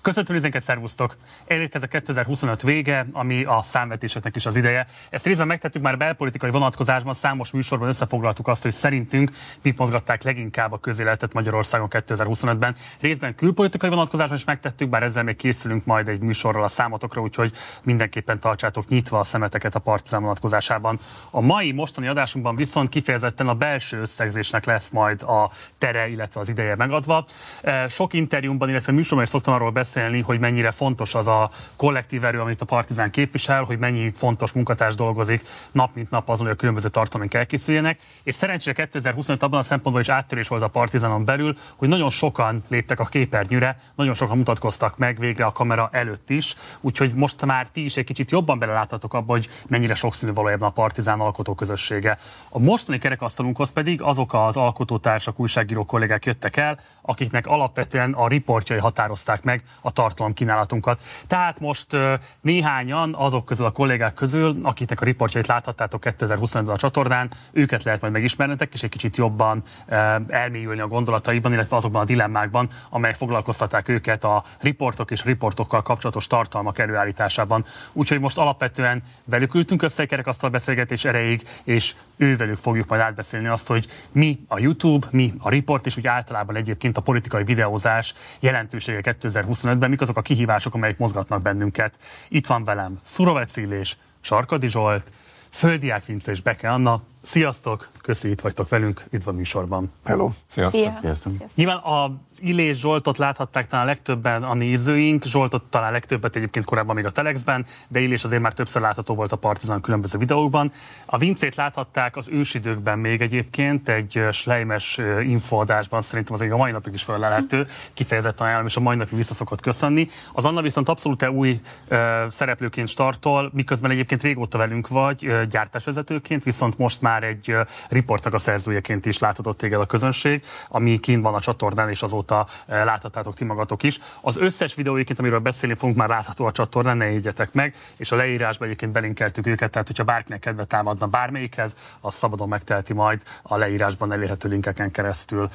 Köszöntöm nézőinket, szervusztok! Elérkezett 2025 vége, ami a számvetéseknek is az ideje. Ezt részben megtettük már belpolitikai vonatkozásban, számos műsorban összefoglaltuk azt, hogy szerintünk mit mozgatták leginkább a közéletet Magyarországon 2025-ben. Részben külpolitikai vonatkozásban is megtettük, bár ezzel még készülünk majd egy műsorral a számotokra, úgyhogy mindenképpen tartsátok nyitva a szemeteket a Partizán vonatkozásában. A mostani adásunkban viszont kifejezetten a belső összegzésnek lesz majd a tere, illetve az ideje megadva. Sok interjúmban, illetve műsorban is szoktam arról beszélni, hogy mennyire fontos az a kollektív erő, amit a Partizán képvisel, hogy mennyi fontos munkatárs dolgozik nap mint nap azon, hogy a különböző tartalmaink elkészüljenek. És szerencsére 2025 abban a szempontból is áttörés volt a Partizánon belül, hogy nagyon sokan léptek a képernyőre, nagyon sokan mutatkoztak meg végre a kamera előtt is, úgyhogy most már ti is egy kicsit jobban beleláthatok abba, hogy mennyire sokszínű valójában a Partizán alkotóközössége. A mostani kerekasztalunkhoz pedig azok az alkotótársak, újságíró kollégák jöttek el, akiknek alapvetően a riportjai határozták meg a tartalomkínálatunkat. Tehát most néhányan azok közül a kollégák közül, akiknek a riportjait láthattátok 2025-ben a csatornán, őket lehet majd megismernetek, és egy kicsit jobban elmélyülni a gondolataiban, illetve azokban a dilemmákban, amelyek foglalkoztatták őket a riportok és riportokkal kapcsolatos tartalmak előállításában. Úgyhogy most alapvetően velük ültünk össze egy kerekasztal beszélgetés erejéig, és ővelük fogjuk majd átbeszélni azt, hogy mi a YouTube, mi a riport, és úgy általában egyébként a politikai videózás jelentősége 2025-ben, mik azok a kihívások, amelyek mozgatnak bennünket. Itt van velem Szurovec Illés, Sarkadi Zsolt, Földiák Vince és Beke Anna. Sziasztok! Köszi, itt vagytok velünk, itt van műsorban. Hello! Sziasztok! Sziasztok. Nyilván az Illés Zsoltot láthatták talán legtöbben a nézőink, Zsoltot talán legtöbbet egyébként korábban még a Telexben, de Illés azért már többször látható volt a Partizán különböző videókban. A Vincét láthatták az ősidőkben még egyébként, egy Schleimes infoadásban, szerintem azért a mai napig is felelhető, kifejezetten ajánlom, és a mai napig vissza szokott köszönni. Az Anna viszont abszolút új szereplőként startol, miközben egyébként régóta velünk vagy, gyártásvezetőként, viszont most már egy riportnak a szerzőjeként is láthatott téged a közönség, ami kint van a csatornán, és azóta láthattátok ti magatok is. Az összes videóiként, amiről beszélni fogunk, már látható a csatornán, ne jegyetek meg, és a leírásban egyébként belinkeltük őket, tehát hogyha bárkinek kedve támadna bármelyikhez, az szabadon megteheti majd a leírásban elérhető linkeken keresztül.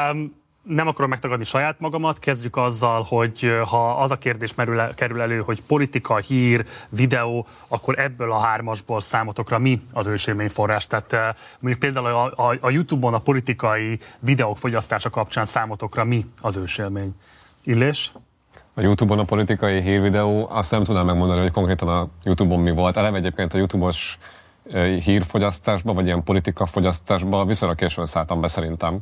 Nem akarom megtagadni saját magamat, kezdjük azzal, hogy ha az a kérdés kerül elő, hogy politika, hír, videó, akkor ebből a hármasból számotokra mi az ősélményforrás? Tehát mondjuk például a YouTube-on a politikai videók fogyasztása kapcsán számotokra mi az ősélmény? Illés? A YouTube-on a politikai hírvideó, azt nem tudnám megmondani, hogy konkrétan a YouTube-on mi volt. Eleve egyébként a YouTube-os hírfogyasztásba, vagy ilyen politikafogyasztásba viszonylag későn szálltam be szerintem.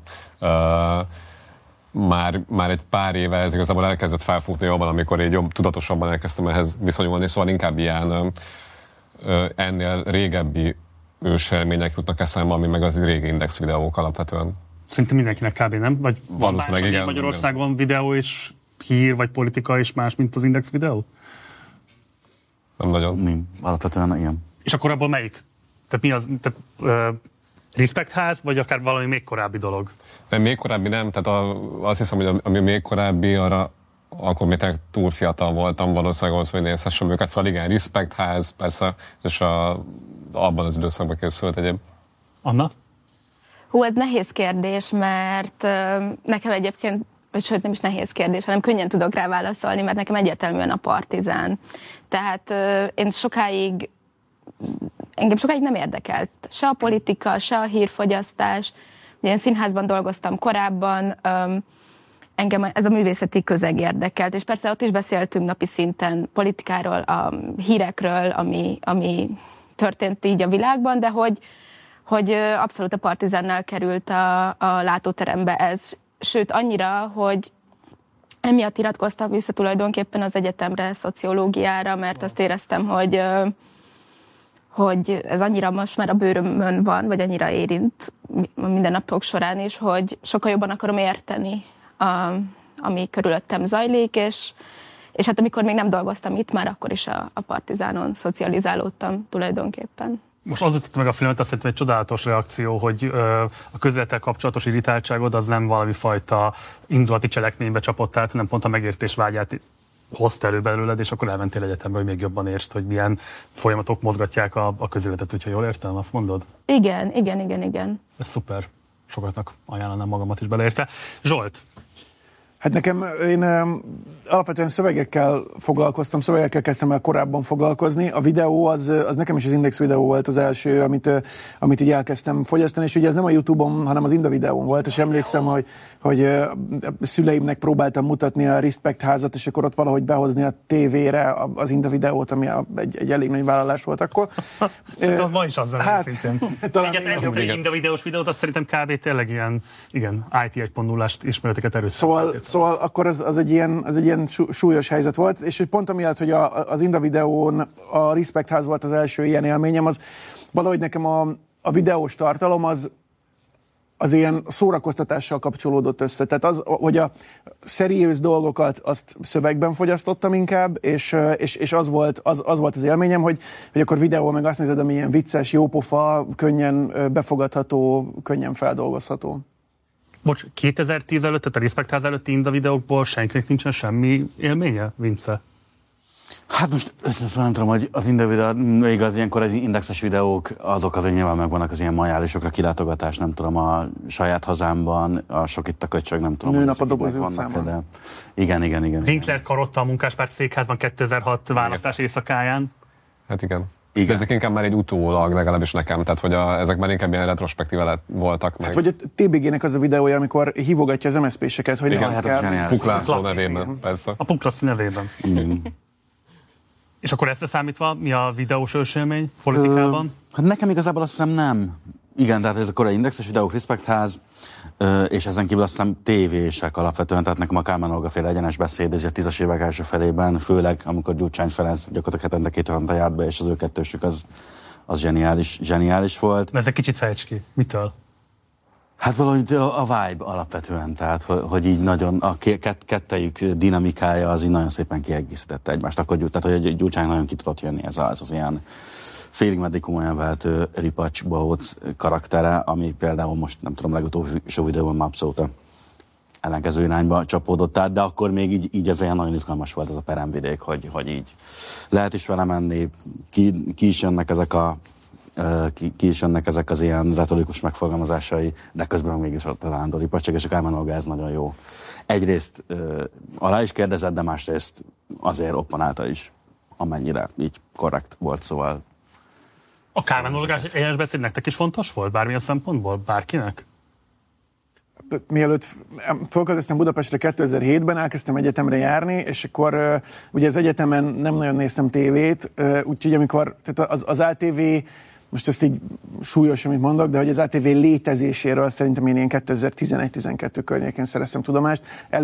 Már egy pár éve ez igazából elkezdett felfutni jobban, amikor így tudatosabban elkezdtem ehhez viszonyulni, szóval inkább ilyen ennél régebbi ősélmények jutnak eszembe, ami meg az régi Index videók alapvetően. Szerintem mindenkinek kb. Nem? Vagy valószínűleg igen. Magyarországon videó és hír, vagy politika és más, mint az Index videó? Nem nagyon. Alapvetően ilyen. És akkor abból melyik? Tehát mi az? Respektház, vagy akár valami még korábbi dolog? De még korábbi nem, tehát azt hiszem, hogy ami még korábbi, arra akkor még túl fiatal voltam, valószínűleg ahhoz, hogy nézhessem őket. Szóval igen, Respektház, persze, és abban az időszakban készült egyéb. Anna? Hú, ez nehéz kérdés, mert nekem egyébként, vagy sőt nem is nehéz kérdés, hanem könnyen tudok rá válaszolni, mert nekem egyértelműen a Partizán. Tehát engem sokáig nem érdekelt se a politika, se a hírfogyasztás. Én színházban dolgoztam korábban, engem ez a művészeti közeg érdekelt, és persze ott is beszéltünk napi szinten politikáról, a hírekről, ami történt így a világban, de hogy abszolút a Partizánnál került a látóterembe ez. Sőt, annyira, hogy emiatt iratkoztam vissza tulajdonképpen az egyetemre, szociológiára, mert azt éreztem, hogy ez annyira most már a bőrömön van, vagy annyira érint minden napok során is, hogy sokkal jobban akarom érteni, ami körülöttem zajlik, és hát amikor még nem dolgoztam itt, már akkor is a Partizánon szocializálódtam tulajdonképpen. Most az jutott meg a filmet, azt szerintem egy csodálatos reakció, hogy a közélettel kapcsolatos irritáltságod az nem valami fajta indulati cselekménybe csapott át, hanem pont a megértés vágyát hozta elő belőled, és akkor elmentél egyetemre, hogy még jobban értsd, hogy milyen folyamatok mozgatják a közéletet, hogyha jól értem, azt mondod? Igen. Ez szuper. Sokatnak ajánlanám magamat is beleérte. Zsolt, Hát nekem, én alapvetően szövegekkel foglalkoztam, szövegekkel kezdtem el korábban foglalkozni. A videó az nekem is az Index videó volt az első, amit így elkezdtem fogyasztani, és ugye ez nem a YouTube-on, hanem az Inda videón volt, és emlékszem, hogy szüleimnek próbáltam mutatni a Respect házat, és akkor ott valahogy behozni a tévére az Inda videót, ami egy elég nagy vállalás volt akkor. Az ma is az szintén. Talán egy Inda videós videót, azt szerintem kb. Tényleg ilyen, igen, IT 1.0-ast ismereteket erőszak. Szóval akkor az egy ilyen súlyos helyzet volt, és pont amiatt, hogy az Inda videón a Respect ház volt az első ilyen élményem, az valahogy nekem a videós tartalom az ilyen szórakoztatással kapcsolódott össze. Tehát az, hogy a szeriős dolgokat azt szövegben fogyasztottam inkább, és az volt az élményem, hogy akkor videó meg azt nézed, ami ilyen vicces, jópofa, könnyen befogadható, könnyen feldolgozható. Bocs, 2010 előtt, tehát a Respect ház előtti Inda videókból senkinek nincsen semmi élménye, Vince? Hát most összeszól, nem tudom, hogy az Inda videó, még az ilyenkor az indexes videók, azok azért nyilván megvannak az ilyen majálisokra kilátogatás, nem tudom, a saját hazámban, a sok itt a köcsög, nem tudom. Nőnap a Dobozó utcában. Igen. Winkler karotta a Munkáspárt székházban 2006 választás éjszakáján. Hát igen. Ezek inkább már egy utólag, legalábbis nekem, tehát hogy ezek már inkább ilyen retrospektíve voltak meg. Hát vagy a TBG-nek az a videója, amikor hívogatja az MSZP-seket, hogy igen, nem kell. Puk László nevében, persze. A Puk Laci nevében. És akkor ezt számítva, mi a videós ősélmény politikában? Hát nekem igazából azt hiszem nem. Igen, tehát ez a korai indexes videók, Respect ház, és ezen kívül azt hiszem tévések alapvetően, tehát nekem a Kálmán Olga féle egyenes beszéd, ez a 10-es évek első felében, főleg amikor Gyurcsány Ferenc gyakorlatilag hetente 2 havonta járt be, és az ő kettősük az zseniális volt. Ez egy kicsit fejts ki. Mitől? Hát valahogy a vibe alapvetően, tehát hogy így nagyon a kettejük dinamikája az így nagyon szépen kiegészítette egymást. Akkor tehát, hogy Gyurcsány nagyon ki tudott jönni ez az ilyen félig meddig komolyan vehető Ripacs Bohóc karaktere, ami például most nem tudom, legutóbbi show videóban már abszolút ellenkező irányba csapódott át, de akkor még így ez olyan nagyon izgalmas volt ez a peremvidék, hogy így lehet is vele menni, ki is jönnek ezek az ilyen retorikus megfogalmazásai, de közben mégis ott a Lándor Ripacsek, és a Kálmán Olga ez nagyon jó. Egyrészt alá is kérdezett, de másrészt azért opponálta is, amennyire így korrekt volt, szóval. A Kálmán Olgás egyenes beszéd nektek is fontos volt? Bármilyen szempontból? Bárkinek? Mielőtt felköltöztem Budapestre 2007-ben, elkezdtem egyetemre járni, és akkor ugye az egyetemen nem nagyon néztem tévét, úgyhogy amikor tehát az ATV, most ezt így súlyos, amit mondok, de hogy az ATV létezéséről szerintem én ilyen 2011-12 környékén szereztem tudomást.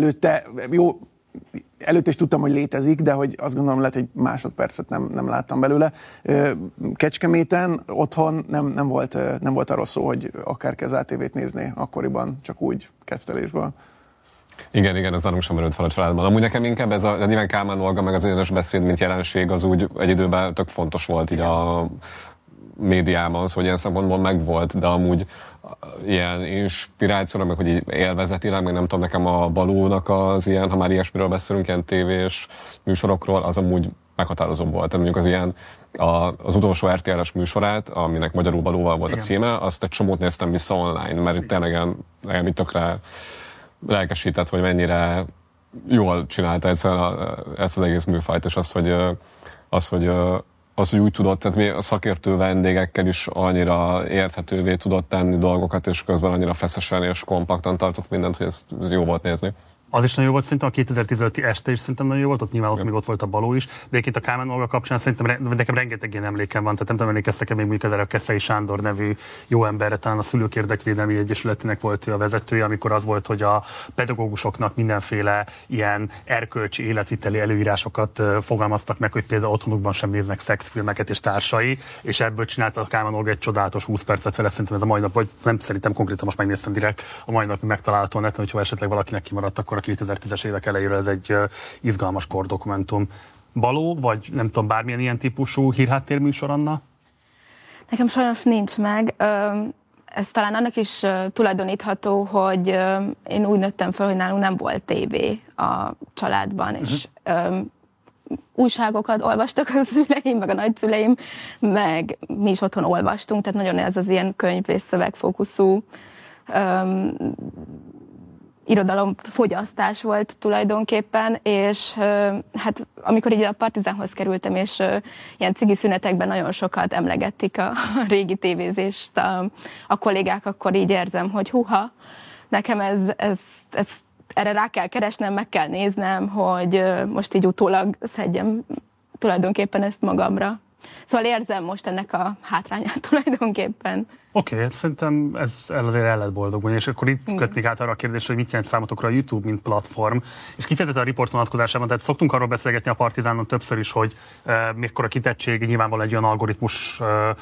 Előtte is tudtam, hogy létezik, de hogy azt gondolom, lehet, hogy másodpercet nem láttam belőle. Kecskeméten otthon nem volt arról szó, hogy akárki az ATV-t nézné akkoriban, csak úgy kedvtelésből. Igen, ez nálunk sem merült fel a családban. Amúgy nekem inkább ez a nyilván Kálmán Olga meg az egyenes beszéd, mint jelenség, az úgy egy időben tök fontos volt így a médiában, az, hogy ilyen szempontból megvolt, de amúgy ilyen inspirációra, meg hogy így élvezetileg, meg nem tudom, nekem a Balónak az ilyen, ha már ilyesmiről beszélünk, ilyen tévés műsorokról, az amúgy meghatározó volt. Tehát mondjuk az ilyen, az utolsó RTL-es műsorát, aminek magyarul Balóval volt a címe, azt egy csomót néztem vissza online, mert itt tényleg itt tökre lelkesített, hogy mennyire jól csinálta ezt az egész műfajt, és az, hogy úgy tudott, tehát mi a szakértő vendégekkel is annyira érthetővé tudott tenni dolgokat, és közben annyira feszesen és kompaktan tartott mindent, hogy ez jó volt nézni. Az is nagyon jó volt, szerintem a 2015-i este is szerintem nagyon jó volt, ott nyilván ott még ott volt a Baló is, de egyébként a Kálmán Olga kapcsán szerintem nekem rengeteg ilyen emlékem van, tehát nem tudom, emlékeztek-e még mondjuk ezzel a Keszei Sándor nevű jó emberre, talán a Szülők Érdekvédelmi Egyesületének volt ő a vezetője, amikor az volt, hogy a pedagógusoknak mindenféle ilyen erkölcsi életviteli előírásokat fogalmaztak meg, hogy például otthonukban sem néznek szexfilmeket és társai, és ebből csinálta a Kálmán Olga egy csodálatos 20 percet vele, szerintem ez a mai nap, vagy nem szerintem konkrétan most megnéztem direkt, a mai nap megtalálható a neten, hogyha esetleg valakinek kimaradt, akkor a 2010-es évek elejéről ez egy izgalmas kordokumentum. Baló, vagy nem tudom, bármilyen ilyen típusú hírháttérműsor, Anna? Nekem sajnos nincs meg. Ez talán annak is tulajdonítható, hogy én úgy nőttem fel, hogy nálunk nem volt tévé a családban, és újságokat olvastak a szüleim, meg a nagyszüleim, meg mi is otthon olvastunk, tehát nagyon ez az ilyen könyv és szövegfókuszú irodalomfogyasztás volt tulajdonképpen, és hát amikor így a Partizánhoz kerültem, és ilyen cigi szünetekben nagyon sokat emlegették a régi tévézést a kollégák, akkor így érzem, hogy húha, nekem ez erre rá kell keresnem, meg kell néznem, hogy most így utólag szedjem tulajdonképpen ezt magamra. Szóval érzem most ennek a hátrányát tulajdonképpen. Oké, szerintem ezzel azért el lehet boldogulni, és akkor itt kötnék át arra a kérdésre, hogy mit jelent számotokra a YouTube, mint platform. És kifejezetten a Report vonatkozásában, tehát szoktunk arról beszélgetni a Partizánon többször is, hogy mekkora kitettség, nyilvánvalóan egy olyan algoritmus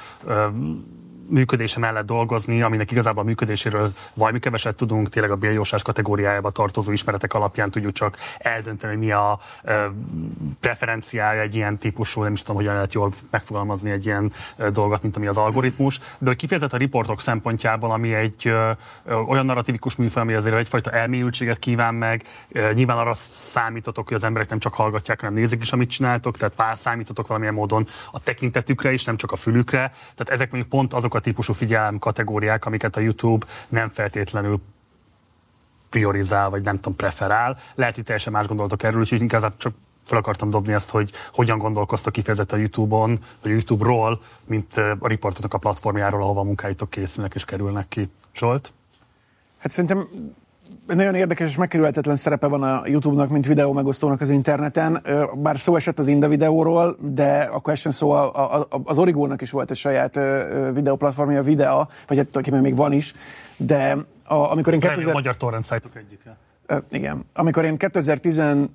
működése mellett dolgozni, aminek igazából a működéséről valami keveset tudunk, tényleg a béljósás kategóriájába tartozó ismeretek alapján tudjuk csak eldönteni, mi a preferenciája egy ilyen típusú, nem is tudom, hogyan lehet jól megfogalmazni egy ilyen dolgot, mint ami az algoritmus, de hogy kifejezett a riportok szempontjából, ami egy olyan narratívikus műfaj, ami azért egyfajta elmélyültséget kíván meg, nyilván arra számítotok, hogy az emberek nem csak hallgatják, hanem nézik is, amit csináltok, tehát számítotok valamilyen módon a tekintetükre is, nem csak a fülükre, tehát ezek mondjuk pont azok a típusú figyelem kategóriák, amiket a YouTube nem feltétlenül priorizál, vagy nem tudom, preferál. Lehet, hogy teljesen más gondolatok erről, úgyhogy inkább csak fel akartam dobni ezt, hogy hogyan gondolkoztok kifejezetten a YouTube-on, vagy a YouTube-ról, mint a riportotnak a platformjáról, ahova a munkáitok készülnek és kerülnek ki. Zsolt? Hát szerintem nagyon érdekes és megkerülhetetlen szerepe van a YouTube-nak, mint videó megosztónak az interneten. Bár szó esett az Inda videóról, de akkor essen szó az Origónak is volt egy saját videóplatformja, a Videa, vagy hát tulajdonképpen még van is, de amikor én A magyar torrent szájtok egyike. Igen. Amikor én 2013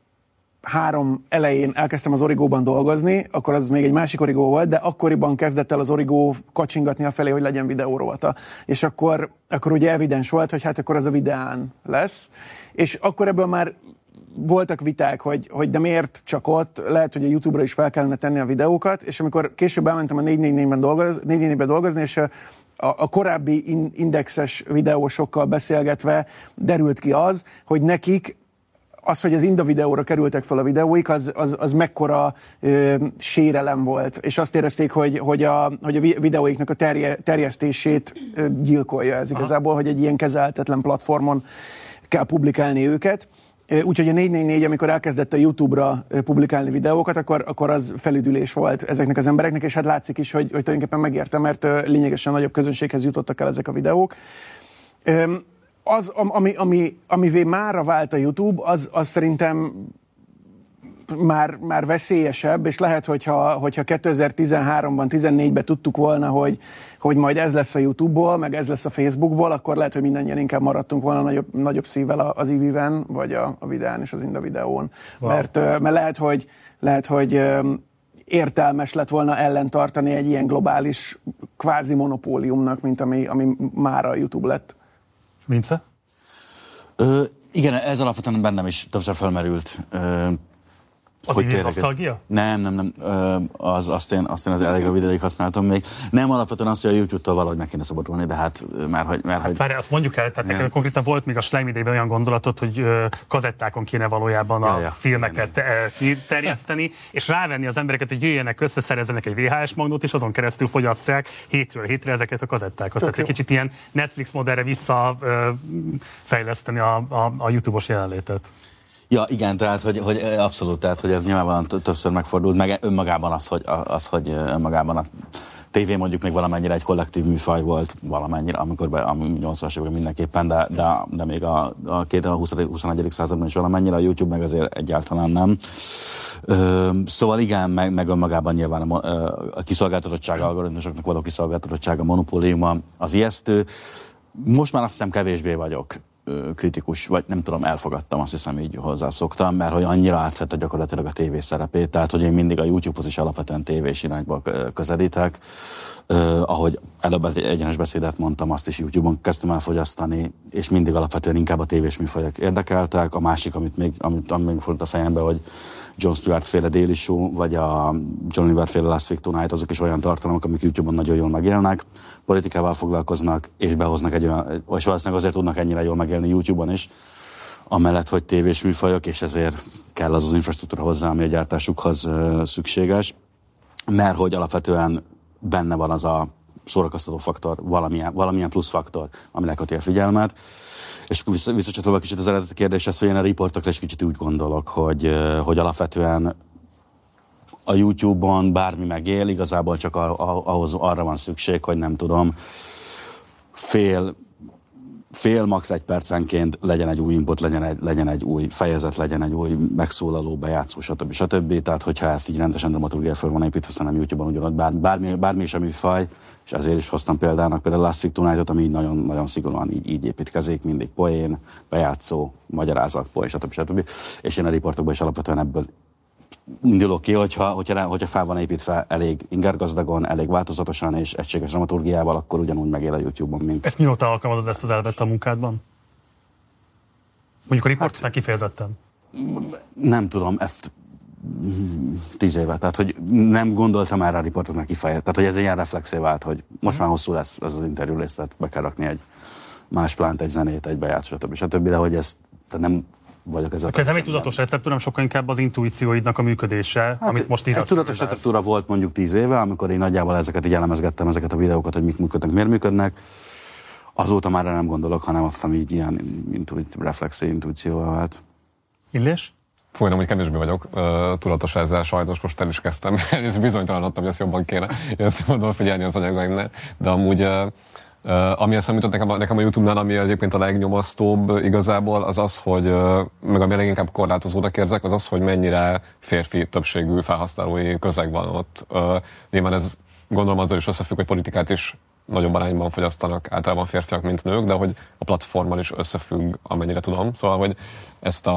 elején elkezdtem az Origóban dolgozni, akkor az még egy másik Origó volt, de akkoriban kezdett el az Origó kacsingatni afelé, hogy legyen videórovata. És akkor ugye evidens volt, hogy hát akkor az a Videán lesz. És akkor ebből már voltak viták, hogy de miért csak ott, lehet, hogy a YouTube-ra is fel kellene tenni a videókat, és amikor később elmentem a 444-ben dolgozni, és a korábbi indexes videósokkal beszélgetve derült ki az, hogy nekik az, hogy az Inda videóra kerültek fel a videóik, az mekkora sérelem volt. És azt érezték, hogy a videóiknak a terjesztését gyilkolja ez igazából, hogy egy ilyen kezelhetetlen platformon kell publikálni őket. Úgyhogy a 444, amikor elkezdett a YouTube-ra publikálni videókat, akkor az felüdülés volt ezeknek az embereknek, és hát látszik is, hogy tulajdonképpen megérte, mert lényegesen nagyobb közönséghez jutottak el ezek a videók. Az, amivé mára vált a YouTube, az szerintem már veszélyesebb, és lehet, hogyha 2013-ban, 14-ben tudtuk volna, hogy majd ez lesz a YouTube-ból, meg ez lesz a Facebookból, akkor lehet, hogy mindannyian inkább maradtunk volna nagyobb szívvel az IVI-ven, vagy a Videán és az Inda videón. Wow. Mert lehet, hogy értelmes lett volna ellentartani egy ilyen globális kvázi monopóliumnak, mint ami mára a YouTube lett. Vince? Igen, ez alapvetően bennem is többször felmerült. Az így nosztalgia? Nem. Azt én az elég rövid ideig használtam még. Nem, alapvetően azt, hogy a YouTube-tól valahogy meg kéne szabadulni, de hát várj, azt mondjuk el, tehát konkrétan volt még a Slime idejében olyan gondolatot, hogy kazettákon kéne valójában a filmeket kiterjeszteni, és rávenni az embereket, hogy jöjjenek, összeszerezzenek egy VHS magnót, és azon keresztül fogyasszák hétről hétre ezeket a kazettákat. Tehát egy kicsit ilyen Netflix modellre visszafejleszteni a YouTube-os jelenlétet. Ja, igen, tehát, hogy abszolút, tehát, hogy ez nyilvánvalóan többször megfordult, meg önmagában hogy önmagában a tévé mondjuk még valamennyire egy kollektív műfaj volt, valamennyire, amikor 80-as években mindenképpen, de még a 21. században is valamennyire, a YouTube meg azért egyáltalán nem. Szóval igen, meg önmagában nyilván a kiszolgáltatottsága, algoritmusoknak való kiszolgáltatottsága, monopóliuma az ijesztő. Most már azt hiszem kevésbé vagyok kritikus, vagy nem tudom, elfogadtam, azt hiszem így hozzászoktam, mert hogy annyira átvette gyakorlatilag a tévé szerepét, tehát hogy én mindig a YouTube-hoz is alapvetően tévés irányba közelítek. Ahogy előbb egy egyenes beszédet mondtam, azt is YouTube-on kezdtem el fogyasztani, és mindig alapvetően inkább a tévés műfajok érdekeltek. A másik, amit még fordult a fejembe, hogy Jon Stewart féle Daily Show, vagy a John Oliver féle Last Week Tonight, azok is olyan tartalmak, amik YouTube-on nagyon jól megélnek, politikával foglalkoznak, és behoznak egy olyan, és valószínűleg azért tudnak ennyire jól megélni YouTube-on is, amellett, hogy tévés műfajok, és ezért kell az infrastruktúra hozzá, ami a gyártásukhoz szükséges, mert hogy alapvetően benne van az a szórakoztató faktor, valamilyen plusz faktor, ami leköti a figyelmet. És visszacsatolva kicsit az eredeti kérdéshez, hogy én a riportokra is kicsit úgy gondolok, hogy alapvetően a YouTube-on bármi megél, igazából csak arra van szükség, hogy nem tudom, fél max. 1 percenként legyen egy új input, legyen egy új fejezet, legyen egy új megszólaló, bejátszó, stb. Tehát, hogyha ezt így rendesen dramaturgia föl van építve, szerintem YouTube-on ugyanott bármi is a műfaj, és ezért is hoztam példának például Last Week Tonight-ot, ami így nagyon, nagyon szigorúan így építkezik, mindig poén, bejátszó, magyarázat, poén, stb. És én a riportokban is alapvetően ebből indulok ki, hogyha fel van építve elég ingergazdagon, elég változatosan és egységes dramaturgiával, akkor ugyanúgy megél a YouTube-on, mint... Ezt mióta alkalmazod ezt az elvet a munkádban? Mondjuk a riportoknál kifejezetten. Nem tudom, ezt 10 éve, tehát hogy nem gondoltam erre a riportoknál kifejezetten, tehát hogy ez egy ilyen reflexé vált, hogy most már hosszú lesz ez az interjú rész, tehát be kell rakni egy más plánt, egy zenét, egy bejátszó, stb. De hogy ez nem vagyok ezzel. Ez nem egy tudatos receptúra, nem sokkal inkább az intuícióidnak a működése, amit most írsz. Egy tudatos receptúra volt mondjuk 10 éve, amikor én nagyjából ezeket így elemezgettem, ezeket a videókat, hogy mik működnek, miért működnek. Azóta már nem gondolok, hanem azt hiszem így ilyen reflexi intuícióval vált. Illés? Folyam, hogy kevésbé vagyok tudatos ezzel, sajnos most el is kezdtem. Bizonytalanodtam, hogy ezt jobban kéne ezt figyelni az anyagaimnál. De amúgy ami eszembe jutott nekem a YouTube-nál, ami egyébként a legnyomasztóbb igazából, az az, hogy meg ami leginkább korlátozónak érzek, az az, hogy mennyire férfi többségű felhasználói közeg van ott. Nyilván ez gondolom azzal is összefügg, hogy politikát is nagyobb arányban fogyasztanak általában férfiak, mint nők, de hogy a platformmal is összefügg, amennyire tudom. Szóval, hogy ezt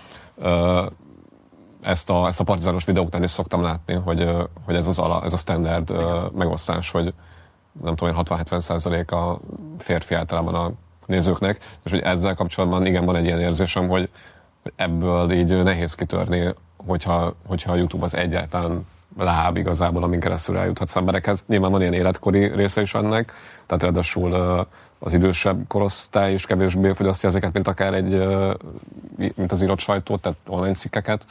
a partizános videóknál is szoktam látni, hogy ez a standard megosztás, hogy nem tudom, 60-70% a férfi általában a nézőknek, és hogy ezzel kapcsolatban igen, van egy ilyen érzésem, hogy ebből így nehéz kitörni, hogyha a YouTube az egyáltalán láb igazából, amin keresztül eljuthatsz emberekhez. Nyilván van ilyen életkori része is ennek, tehát ráadásul az idősebb korosztály is kevésbé fogyasztja ezeket, mint akár mint az írott sajtót, tehát online cikkeket.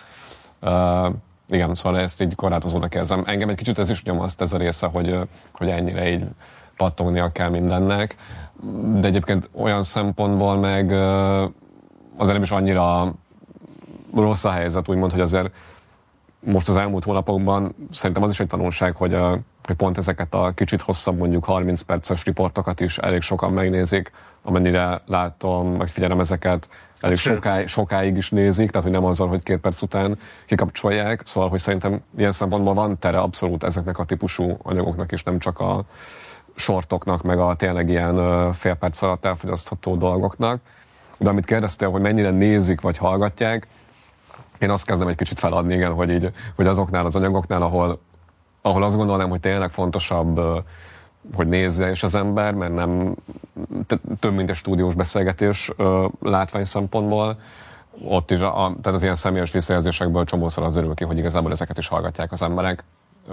Igen, szóval ezt így korlátozónak érzem. Engem egy kicsit ez is nyomaszt, ez a része, hogy ennyire így pattognia kell mindennek, de egyébként olyan szempontból meg azért nem is annyira rossz a helyzet, úgymond, hogy azért most az elmúlt hónapokban szerintem az is egy tanulság, hogy pont ezeket a kicsit hosszabb, mondjuk 30 perces riportokat is elég sokan megnézik, amennyire látom, meg figyelem ezeket, elég sokáig is nézik, tehát hogy nem azzal, hogy 2 perc után kikapcsolják, szóval, hogy szerintem ilyen szempontból van tere abszolút ezeknek a típusú anyagoknak is, nem csak a shortoknak, meg a tényleg ilyen fél perc alatt elfogyasztható dolgoknak. De amit kérdeztél, hogy mennyire nézik vagy hallgatják, én azt kezdem egy kicsit feladni, igen, hogy azoknál az anyagoknál, ahol azt gondolnám, hogy tényleg fontosabb, hogy nézze is az ember, mert nem több, mint egy stúdiós beszélgetés látvány szempontból. Ott is, tehát az ilyen személyes visszajelzésekből csomószor az örül ki, hogy igazából ezeket is hallgatják az emberek.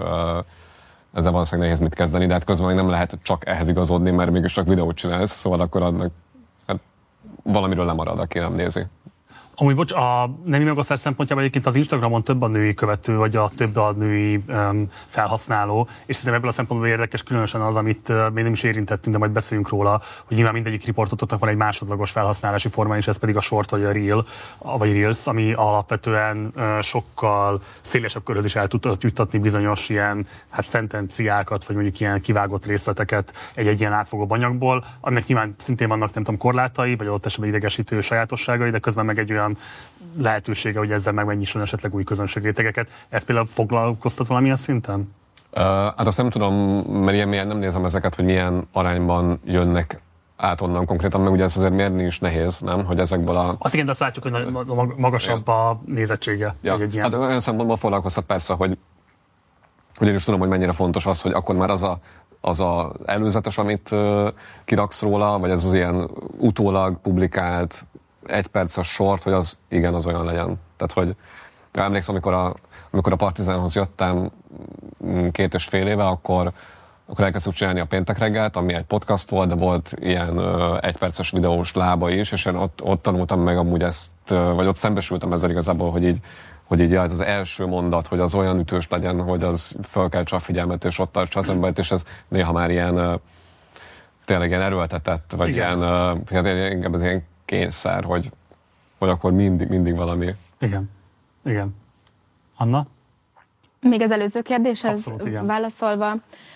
Ezzel valószínűleg nehéz mit kezdeni, de hát közben meg nem lehet csak ehhez igazodni, mert mégis csak videót csinálsz, szóval akkor adnak, hát valamiről lemarad, aki nem nézi. Amúgy bocs, a nemi megosztás szempontjában egyébként az Instagramon több a női követő, vagy több a női felhasználó, és szerintem ebből a szempontból érdekes különösen az, amit még nem is érintettünk, de majd beszéljünk róla, hogy nyilván mindegyik riportotoknak van egy másodlagos felhasználási forma, és ez pedig a short vagy a reel, vagy reels, ami alapvetően sokkal szélesebb körhöz is el tud juttatni bizonyos ilyen szentenciákat, vagy mondjuk ilyen kivágott részleteket egy ilyen átfogó anyagból, aminek nyilván szintén vannak, nem tudom, korlátai, vagy adott esetben idegesítő sajátosságai, de közben meg egy olyan lehetősége, hogy ezzel megnyisson esetleg új közönségrétegeket. Ez például foglalkoztat valamilyen szinten? Hát azt nem tudom, mert ilyen mélyen nem nézem ezeket, hogy milyen arányban jönnek át onnan konkrétan, meg ugye ez azért mérni is nehéz, nem? Hogy ezekből a... Azt igen, de azt látjuk, hogy magasabb a nézettsége. Ja. Egy ilyen... Hát olyan szempontból foglalkoztat persze, hogy én is tudom, hogy mennyire fontos az, hogy akkor már az előzetes, amit kiraksz róla, vagy ez az ilyen utólag publikált 1 perces short, hogy az igen, az olyan legyen. Tehát, hogy emlékszem, amikor a Partizánhoz jöttem 2,5 éve, akkor elkezdtük csinálni a Péntek reggelt, ami egy podcast volt, de volt ilyen 1 perces videós lába is, és én ott tanultam meg amúgy ezt, vagy ott szembesültem ezzel igazából, hogy így ez az első mondat, hogy az olyan ütős legyen, hogy az fölkeltse a figyelmet, és ott tartsa az embert, és ez néha már ilyen tényleg ilyen erőltetett, vagy igen. Inkább az ilyen kényszer, hogy akkor mindig valami. Igen. Anna? Még az előző kérdéshez Abszolút, válaszolva,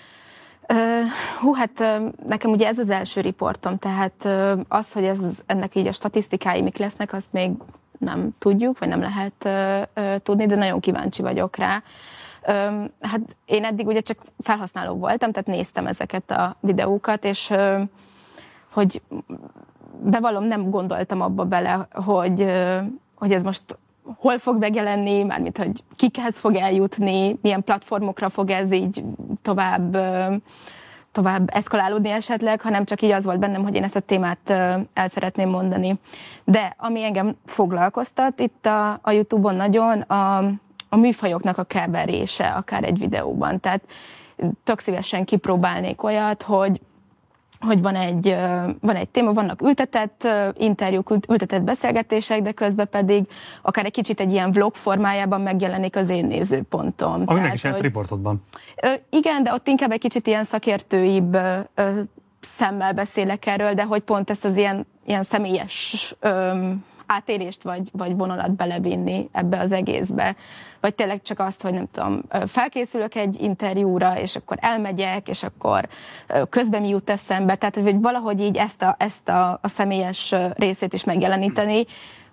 nekem ugye ez az első riportom, tehát az, hogy ennek így a statisztikái mik lesznek, azt még nem tudjuk, vagy nem lehet tudni, de nagyon kíváncsi vagyok rá. Hát én eddig ugye csak felhasználó voltam, tehát néztem ezeket a videókat, és hogy bevallom, nem gondoltam abba bele, hogy ez most hol fog megjelenni, mármint, hogy kikhez fog eljutni, milyen platformokra fog ez így tovább eszkalálódni esetleg, hanem csak így az volt bennem, hogy én ezt a témát el szeretném mondani. De ami engem foglalkoztat itt a YouTube-on nagyon, a műfajoknak a keverése akár egy videóban. Tehát tök szívesen kipróbálnék olyat, hogy van egy téma, vannak ültetett interjúk, ültetett beszélgetések, de közben pedig akár egy kicsit egy ilyen vlog formájában megjelenik az én nézőpontom. Aminek is egy riportodban. Igen, de ott inkább egy kicsit ilyen szakértőibb szemmel beszélek erről, de hogy pont ezt az ilyen személyes átérést vagy vonalat belevinni ebbe az egészbe. Vagy tényleg csak azt, hogy nem tudom, felkészülök egy interjúra, és akkor elmegyek, és akkor közben mi jut eszembe. Tehát, hogy valahogy így ezt a személyes részét is megjeleníteni,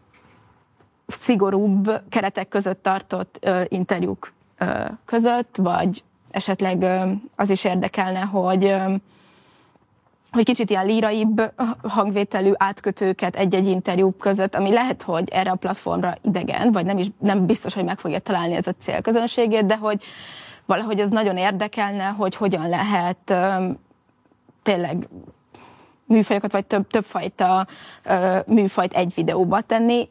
szigorúbb keretek között tartott interjúk között, vagy esetleg az is érdekelne, hogy kicsit ilyen líraibb hangvételű átkötőket egy-egy interjú között, ami lehet, hogy erre a platformra idegen, vagy nem biztos, hogy meg fogja találni ez a célközönségét, de hogy valahogy az nagyon érdekelne, hogy hogyan lehet tényleg műfajokat, vagy többfajta műfajt egy videóba tenni,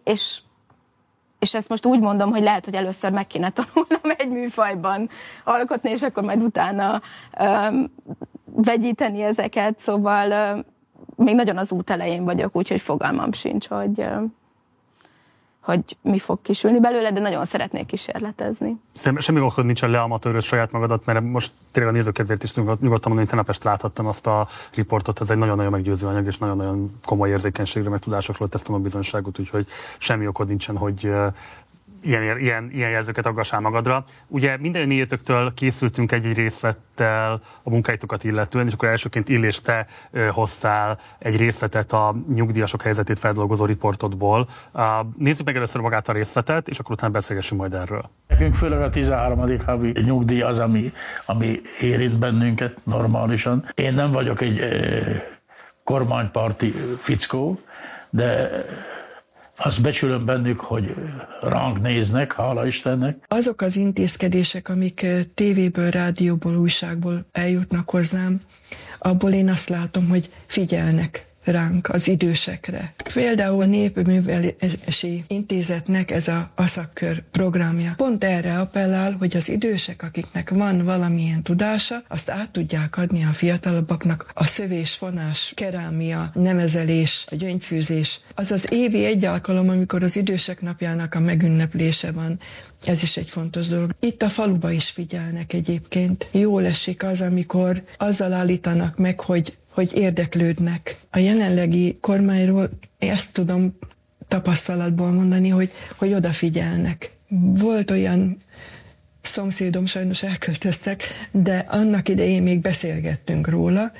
és ezt most úgy mondom, hogy lehet, hogy először meg kéne tanulnom egy műfajban alkotni, és akkor majd utána vegyíteni ezeket, szóval még nagyon az út elején vagyok, úgyhogy fogalmam sincs, hogy mi fog kisülni belőle, de nagyon szeretnék kísérletezni. Semmi okod nincsen leamatőrös saját magadat, mert most tényleg a nézőkedvért is nyugodtan mondani, hogy tegnap este láthattam azt a riportot, ez egy nagyon-nagyon meggyőző anyag, és nagyon-nagyon komoly érzékenységre, meg tudásokról tesztem a bizonyságot, úgyhogy semmi okod nincsen, hogy ilyen jelzőket aggassál magadra. Ugye minden négyötöktől készültünk egy részlettel a munkáitokat illetően, és akkor elsőként Illés, te hoztál egy részletet a nyugdíjasok helyzetét feldolgozó riportodból. Nézzük meg először magát a részletet, és akkor utána beszélgessünk majd erről. Nekünk főleg a 13. havi nyugdíj az, ami érint bennünket normálisan. Én nem vagyok egy kormánypárti fickó, de azt becsülöm bennük, hogy ránk néznek, hála Istennek. Azok az intézkedések, amik tévéből, rádióból, újságból eljutnak hozzám, abból én azt látom, hogy figyelnek ránk, az idősekre. Például a Népművelési Intézetnek ez a szakkör programja pont erre appellál, hogy az idősek, akiknek van valamilyen tudása, azt át tudják adni a fiatalabbaknak. A szövés, fonás, kerámia, nemezelés, a gyöngyfűzés. Az az évi egy alkalom, amikor az idősek napjának a megünneplése van. Ez is egy fontos dolog. Itt a faluba is figyelnek egyébként. Jól esik az, amikor azzal állítanak meg, hogy érdeklődnek. A jelenlegi kormányról ezt tudom tapasztalatból mondani, hogy odafigyelnek. Volt olyan szomszédom, sajnos elköltöztek, de annak idején még beszélgettünk róla,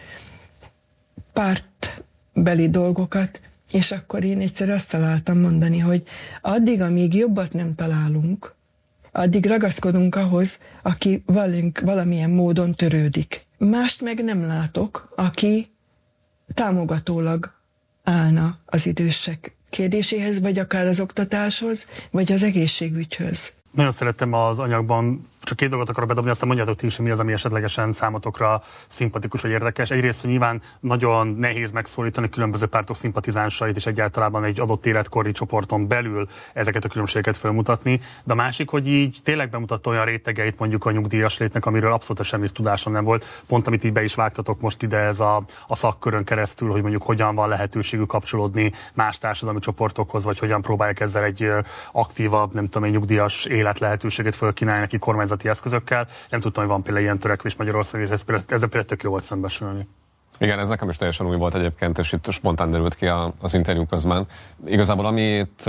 pártbeli dolgokat, és akkor én egyszer azt találtam mondani, hogy addig, amíg jobbat nem találunk, addig ragaszkodunk ahhoz, aki valamilyen módon törődik. Mást meg nem látok, aki támogatólag állna az idősek kérdéséhez, vagy akár az oktatáshoz, vagy az egészségügyhöz. Nagyon szerettem az anyagban, csak két dolgot akarok bedobni, aztán mondjátok ti is, hogy mi az, ami esetlegesen számotokra szimpatikus vagy érdekes. Egyrészt, hogy nyilván nagyon nehéz megszólítani különböző pártok szimpatizánsait, és egyáltalán egy adott életkori csoporton belül ezeket a különbségeket felmutatni. De a másik, hogy így tényleg bemutatta olyan rétegeit mondjuk a nyugdíjas létnek, amiről abszolút semmi tudásom nem volt. Pont amit így be is vágtatok most ide ez a szakkörön keresztül, hogy mondjuk hogyan van lehetőségük kapcsolódni más társadalmi csoportokhoz, vagy hogyan próbálják ezzel egy aktívabb, nem tudom, egy nyugdíjas élet lehetőséget fölkínálni neki kormányzati eszközökkel. Nem tudtam, hogy van például ilyen törekvés Magyarországon, és ezzel például tök jó volt szembesülni. Igen, ez nekem is teljesen új volt egyébként, és itt spontán derült ki az interjú közben. Igazából amit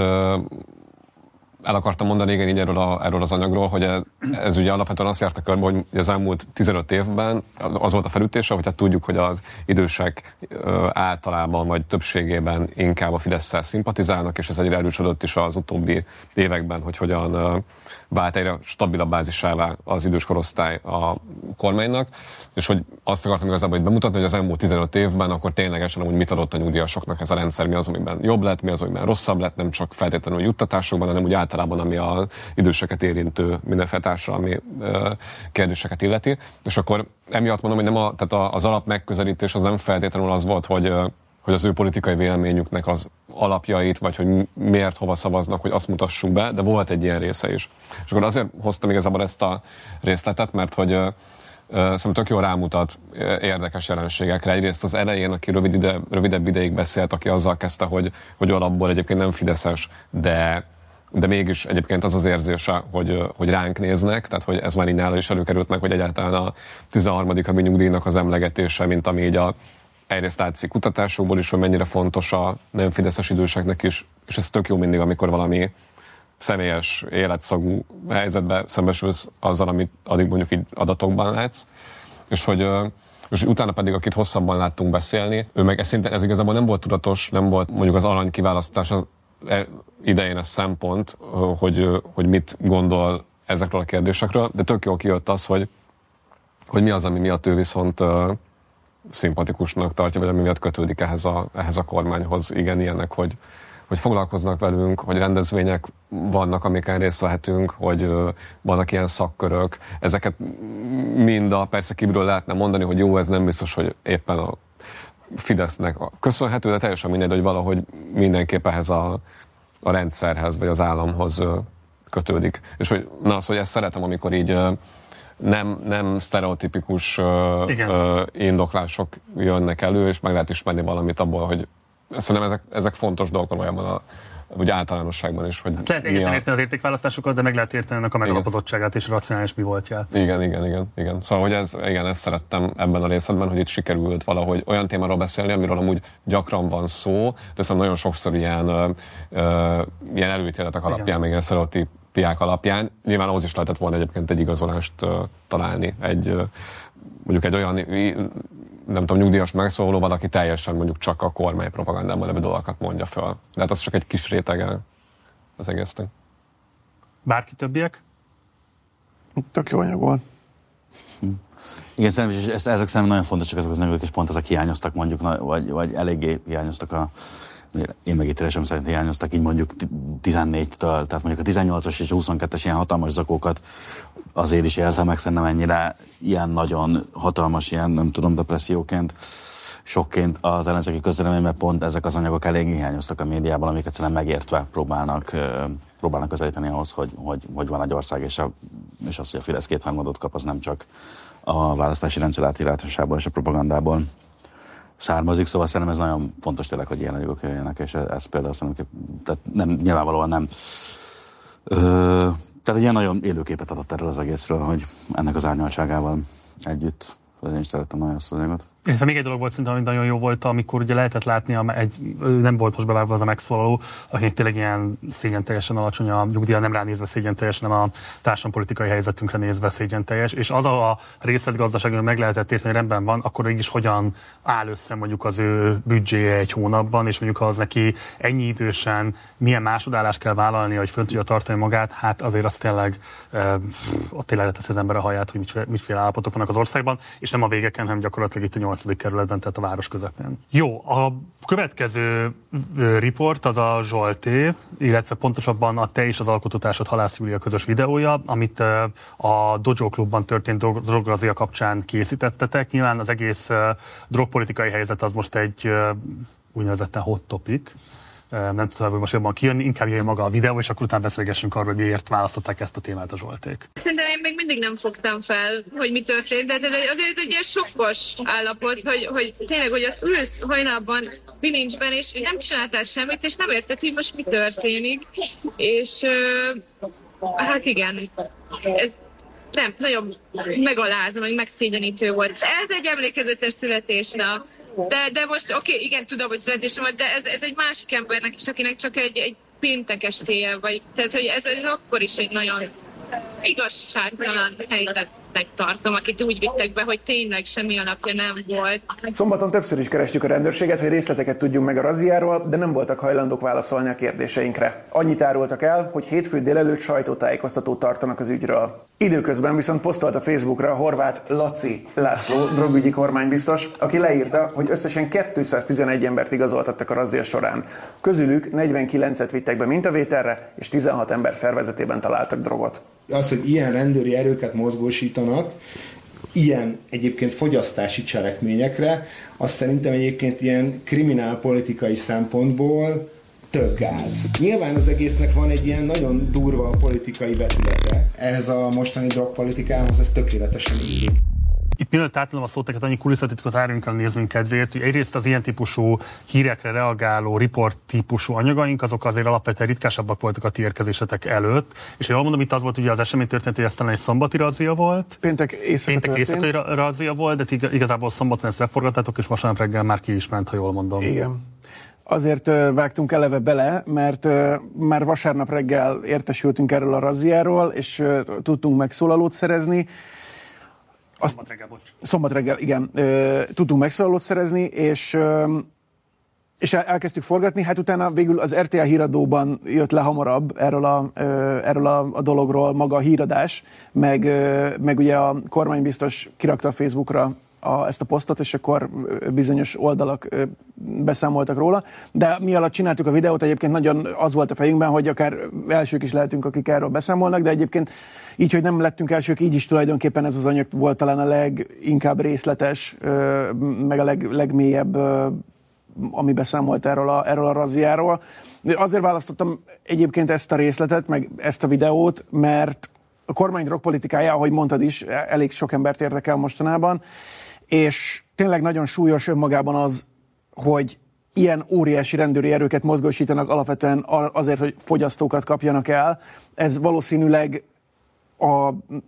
el akartam mondani igen, így erről az anyagról, hogy ez ugye alapvetően azt járta körbe, hogy az elmúlt 15 évben az volt a felütése, hogy hát tudjuk, hogy az idősek általában vagy többségében inkább a Fidesszel szimpatizálnak, és ez egyre erősödött is az utóbbi években, hogy hogyan vált egyre stabilabb bázisává az idős korosztály a kormánynak, és hogy azt akartam igazából hogy bemutatni, hogy az elmúlt 15 évben akkor ténylegesen úgy mit adott a nyugdíjasoknak ez a rendszer, mi az, amiben jobb lett, mi az, amiben rosszabb lett, nem csak feltétlenül juttatásokban, hanem úgy általában, ami az időseket érintő mindenféle társadalmi kérdéseket illeti. És akkor emiatt mondom, hogy tehát az alap megközelítés az nem feltétlenül az volt, hogy az ő politikai véleményüknek az alapjait, vagy hogy miért hova szavaznak, hogy azt mutassuk be, de volt egy ilyen része is. És akkor azért hoztam igazából ezt a részletet, mert hogy szerintem tök jól rámutat érdekes jelenségekre. Egyrészt az elején, aki rövidebb ideig beszélt, aki azzal kezdte, hogy alapból egyébként nem fideszes, de mégis egyébként az érzése, hogy ránk néznek, tehát hogy ez már így nála is előkerült meg, hogy egyáltalán a 13. havi nyugdíjnak az emlegetése, mint ami így egyrészt látszik kutatásokból is, hogy mennyire fontos a nem fideszes időseknek is, és ez tök jó mindig, amikor valami személyes életszagú helyzetbe szembesülsz azzal, amit addig mondjuk így adatokban látsz, és utána pedig, akit hosszabban láttunk beszélni, ő meg ez igazából nem volt tudatos, nem volt mondjuk az arany kiválasztás az idején ez szempont, hogy mit gondol ezekről a kérdésekről, de tök jól kijött az, hogy mi az, ami miatt ő viszont szimpatikusnak tartja, vagy ami miatt kötődik ehhez a kormányhoz. Igen, ilyenek, hogy foglalkoznak velünk, hogy rendezvények vannak, amiken részt vehetünk, hogy vannak ilyen szakkörök. Ezeket mind persze kívülről lehetne mondani, hogy jó, ez nem biztos, hogy éppen a Fidesznek köszönhető, de teljesen mindegy, hogy valahogy mindenképp ehhez a rendszerhez, vagy az államhoz kötődik. És hogy ezt szeretem, amikor így nem sztereotipikus indoklások jönnek elő, és meg lehet ismerni valamit abból, hogy szerintem ezek fontos dolgok valójában úgy általánosságban is. Hogy lehet egyetlen érteni az értékválasztásokat, de meg lehet érteni ennek a megalapozottságát és racionális mi voltját. Igen. Szóval, hogy ezt szerettem ebben a részletben, hogy itt sikerült valahogy olyan témáról beszélni, amiről amúgy gyakran van szó, de szerintem nagyon sokszor ilyen előítéletek alapján, meg ilyen sztereotípiák alapján. Nyilván ahhoz is lehetett volna egyébként egy igazolást találni. Mondjuk egy olyan nem tudom, nyugdíjas megszólalóval, aki teljesen mondjuk csak a kormány propagandában levő dolgokat mondja föl. De hát az csak egy kis rétege az egésznek. Bárki többiek? Tök jó anyag volt. Igen, szerintem, és ezek szerintem nagyon fontosak ezek az anyagok, és pont ezek hiányoztak mondjuk, vagy eléggé hiányoztak én megítélésem szerint hiányoztak így mondjuk 14-től, tehát mondjuk a 18-as és 22-es ilyen hatalmas zakókat azért is éltem meg szerintem ennyire ilyen nagyon hatalmas, ilyen nem tudom, depresszióként, sokként az ellenzéki közvélemény, mert pont ezek az anyagok elég hiányoztak a médiában, amiket szerintem megértve próbálnak közelíteni ahhoz, hogy van egy ország, és az, hogy a Fidesz kétharmadot kap, az nem csak a választási rendszer átírásából és a propagandából származik, szóval szerintem ez nagyon fontos tényleg, hogy ilyen anyagok jöjjenek, és ez például szerintem, tehát nyilvánvalóan nem. Tehát egy ilyen nagyon élőképet adott erről az egészről, hogy ennek az árnyaltságával együtt. Én is szerettem nagyon azt az anyagot. Illetve még egy dolog volt szerintem, ami nagyon jó volt, amikor ugye lehetett látni, nem volt most bevágva az a megszólaló, akinek tényleg ilyen szégyenteljesen alacsony a nyugdíja, nem ránézve szégyenteljes, hanem a társadalompolitikai helyzetünkre nézve szégyenteljes, és az a részletgazdaságban meg lehetett érteni, hogy rendben van, akkor mégis hogyan áll össze mondjuk az ő büdzséje egy hónapban, és mondjuk az neki ennyi idősen milyen másodállást kell vállalni, hogy fönn tudja tartani magát, hát azért az tényleg ott tényleg leteszi az ember a haját, hogy mitféle állapotok vannak az országban, és nem a végeken, hanem gyakorlatilag itt a 8. kerületben, tehát a város közepén. Jó, a következő riport az a Zsolté, illetve pontosabban a Te és az alkotótársad Halász Júlia közös videója, amit a Dojo Klubban történt drograzia kapcsán készítettetek. Nyilván az egész drogpolitikai helyzet az most egy úgynevezetten hot topic. Nem tudom, hogy most jobban kijönni, inkább jöjjön maga a videó, és akkor utána beszélgessünk arról, hogy miért választották ezt a témát a Zsolték. Szerintem én még mindig nem fogtam fel, hogy mi történt, de azért ez egy ilyen sokkos állapot, hogy tényleg, hogy ott ülsz hajnalban, bilincsben, és nem csináltál semmit, és nem érted, hogy most mi történik. És hát igen, ez nem, nagyon megalázó, meg megszégyenítő volt. Ez egy emlékezetes születésnap. De most oké, igen, tudom, hogy születésem volt, de ez egy másik embernek is, akinek csak egy péntek estéje, vagy tehát, hogy ez akkor is egy nagyon igazságtalan helyzetnek tartom, akit úgy vittek be, hogy tényleg semmi alapja nem volt. Szombaton többször is kerestük a rendőrséget, hogy részleteket tudjunk meg a razziáról, de nem voltak hajlandók válaszolni a kérdéseinkre. Annyit árultak el, hogy hétfő délelőtt sajtótájékoztatót tartanak az ügyről. Időközben viszont posztolt a Facebookra a horvát Laci László, drogügyi kormánybiztos, aki leírta, hogy összesen 211 embert igazoltattak a razzia során. Közülük 49-et vittek be mintavételre, és 16 ember szervezetében találtak drogot. Az, hogy ilyen rendőri erőket mozgósítanak, ilyen egyébként fogyasztási cselekményekre, azt szerintem egyébként ilyen kriminálpolitikai szempontból több gáz. Nyilván az egésznek van egy ilyen nagyon durva politikai vetülete. Ehhez a mostani drogpolitikához ez tökéletesen illik. Itt mielőtt átadom a szót, annyi kulisszatitkot árulunk el néznünk kedvéért, hogy egyrészt az ilyen típusú hírekre reagáló riport típusú anyagaink, azok azért alapvetően ritkásabbak voltak a ti érkezésetek előtt. És jól mondom, itt az volt ugye az esemény történt, hogy ez talán egy szombati razzia volt. Péntek éjszakai razzia volt, de igazából szombaton ezt leforgattátok, és vasárnap reggel már ki is ment, ha jól mondom. Igen. Azért vágtunk eleve bele, mert már vasárnap reggel értesültünk erről a razziáról, és tudtunk megszólalót szerezni. Szombat reggel, igen. Tudtunk megszólalót szerezni, és elkezdtük forgatni. Hát utána végül az RTL híradóban jött le hamarabb erről a dologról maga a híradás, meg ugye a kormánybiztos kirakta a Facebookra ezt a posztot, és akkor bizonyos oldalak beszámoltak róla. De mi alatt csináltuk a videót, egyébként nagyon az volt a fejünkben, hogy akár elsők is lehetünk, akik erről beszámolnak, de egyébként így, hogy nem lettünk elsők, így is tulajdonképpen ez az anyag volt talán a leginkább részletes, meg a legmélyebb, ami beszámolt erről a razziáról. De azért választottam egyébként ezt a részletet, meg ezt a videót, mert a kormány drogpolitikája, ahogy mondtad is, elég sok embert érdekel mostanában, és tényleg nagyon súlyos önmagában az, hogy ilyen óriási rendőri erőket mozgósítanak alapvetően azért, hogy fogyasztókat kapjanak el. Ez valószínűleg a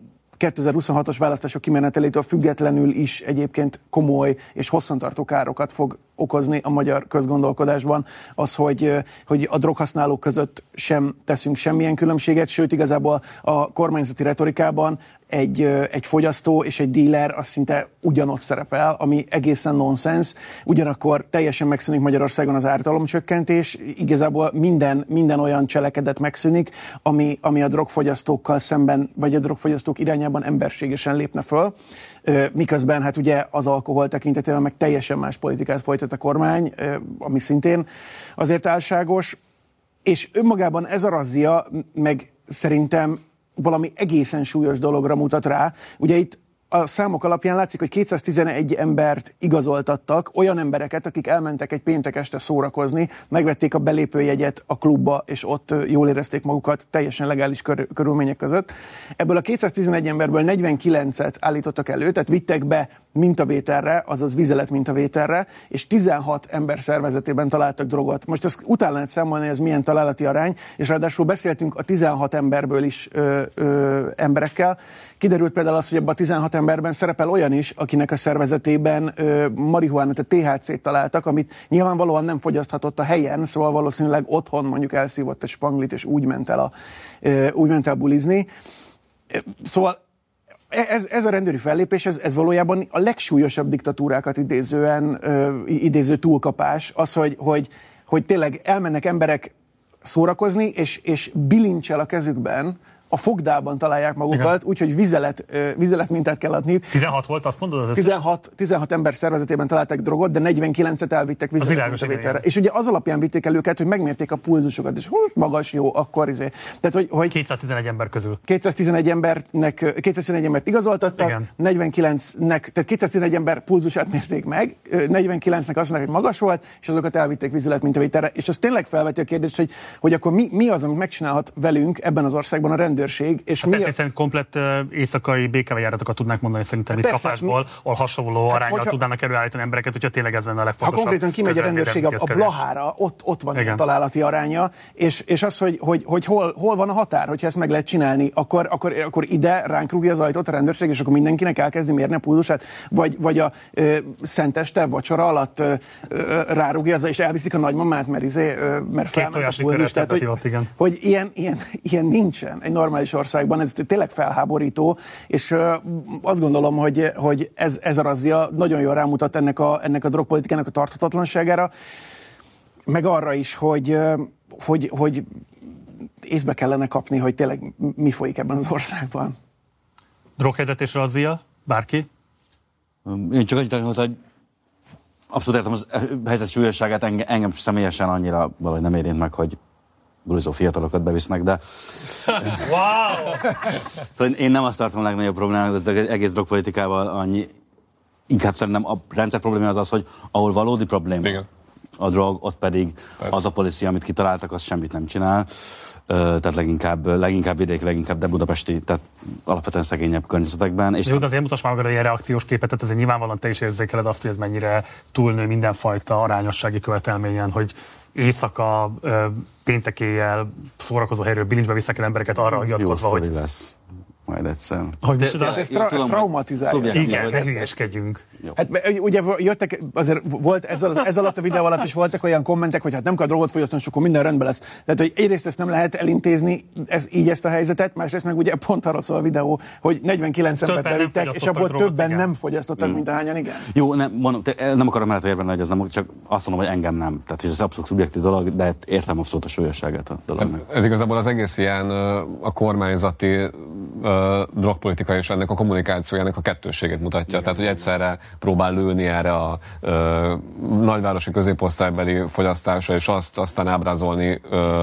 2026-os választások kimenetelétől függetlenül is egyébként komoly és hosszantartó károkat fog okozni a magyar közgondolkodásban. Az, hogy a droghasználók között sem teszünk semmilyen különbséget, sőt igazából a kormányzati retorikában egy fogyasztó és egy díler az szinte ugyanott szerepel, ami egészen nonsens. Ugyanakkor teljesen megszűnik Magyarországon az ártalomcsökkentés, igazából minden olyan cselekedet megszűnik, ami a drogfogyasztókkal szemben, vagy a drogfogyasztók irányában emberségesen lépne föl. Miközben hát ugye az alkohol tekintetében meg teljesen más politikát folytat a kormány, ami szintén azért álságos, és önmagában ez a razzia meg szerintem valami egészen súlyos dologra mutat rá. Ugye itt a számok alapján látszik, hogy 211 embert igazoltattak, olyan embereket, akik elmentek egy péntek este szórakozni, megvették a belépőjegyet a klubba, és ott jól érezték magukat teljesen legális körülmények között. Ebből a 211 emberből 49-et állítottak elő, tehát vittek be mintavételre, azaz vizelet mintavételre, és 16 ember szervezetében találtak drogot. Most ezt utána lehet számolni, ez milyen találati arány, és ráadásul beszéltünk a 16 emberből is emberekkel. Kiderült például az, hogy ebben a 16 emberben szerepel olyan is, akinek a szervezetében marihuánát, a THC-t találtak, amit nyilvánvalóan nem fogyaszthatott a helyen, szóval valószínűleg otthon mondjuk elszívott egy spanglit, és úgy ment el bulizni. Szóval ez a rendőri fellépés, ez valójában a legsúlyosabb diktatúrákat idéző túlkapás, az, hogy tényleg elmennek emberek szórakozni, és bilincsel a kezükben, a fogdában találják magukat, úgyhogy vizelet mintát kell adni. 16 volt, azt mondod? 16 ember szervezetében találták drogot, de 49-et elvittek vizeletmintavételre. És ugye az alapján vitték el őket, hogy megmérték a pulzusokat, és magas, jó, akkor Tehát, hogy 211 ember közül. 211 embert igazoltattak, igen. 49-nek, tehát 211 ember pulzusát mérték meg, 49-nek azt mondták, hogy magas volt, és azokat elvitték vizeletmintavételre. És az tényleg felveti a kérdést, hogy akkor mi az, amit megcsinálhat velünk ebben az országban a rendőr, rendőrség. És hát persze, hiszen komplett éjszakai békevejáratokat tudnák mondani szerintem itt kapásból, ahol hasonló arányal tudnának előállítani embereket, hogyha tényleg ez lenne a legfontosabb. Ha konkrétan kimegy a rendőrség a Blahára, ott van a találati aránya, és az, hogy hol van a határ, hogyha ezt meg lehet csinálni, akkor ide ránk rúgja az ajtót a rendőrség, és akkor mindenkinek elkezdi mérni a pulzusát, vagy a szenteste vacsora alatt rárúgja és elviszik a nagymamát, mert felment a pulzus. Tehát, hogy ilyen nincsen egy normális országban, ez tényleg felháborító, és azt gondolom, hogy ez a razzia nagyon jól rámutat ennek a drogpolitikának a tarthatatlanságára, meg arra is, hogy észbe kellene kapni, hogy tényleg mi folyik ebben az országban. Droghelyzet és razzia? Bárki? Én csak annyit hozzá, hogy abszolút értem az helyzet súlyosságát, engem személyesen annyira valahogy nem érint meg, hogy bulizó fiatalokat bevisznek, de... Wow! Szóval én nem azt tartom a legnagyobb problémának, de az egész drogpolitikával annyi... Inkább szerintem a rendszer probléma az, hogy ahol valódi probléma a drog, ott pedig az a policia, amit kitaláltak, az semmit nem csinál. Tehát leginkább vidék, leginkább de budapesti, tehát alapvetően szegényebb környezetekben. És azért mutasd már magad a ilyen reakciós képet, tehát azért nyilvánvalóan te is érzékeled azt, hogy ez mennyire túlnő mindenfajta arányossági követelményen, hogy éjszaka, péntek éjjel szórakozó helyről bilincsbe visznek el embereket arra hivatkozva, hogy... lesz. Majd egyszer. Ez traumatizálja. Igen, ne hülyeskedjünk. Hát ugye jöttek, azért volt ez alatt a videó alatt is voltak olyan kommentek, hogy hát nem kell drogot fogyasztani, és akkor minden rendben lesz. Tehát, hogy egyrészt ezt nem lehet elintézni, ezt a helyzetet, másrészt meg ugye pont arra szól a videó, hogy 49 embert bevittek, és abból többen nem fogyasztottak, mint ahányan, igen. Jó, nem akarom mellett érvelni, hogy ez nem, csak azt mondom, hogy engem nem. Tehát ez abszolút szubjektív dolog, de értem abszolút a súlyosságát a dolognak. Ez igazából az egész ilyen a kormányzati drogpolitika és ennek a kommunikációjának a kettősségét mutatja. Igen. Tehát, hogy egyszerre próbál lőni erre a nagyvárosi középosztálybeli fogyasztásra, és azt aztán ábrázolni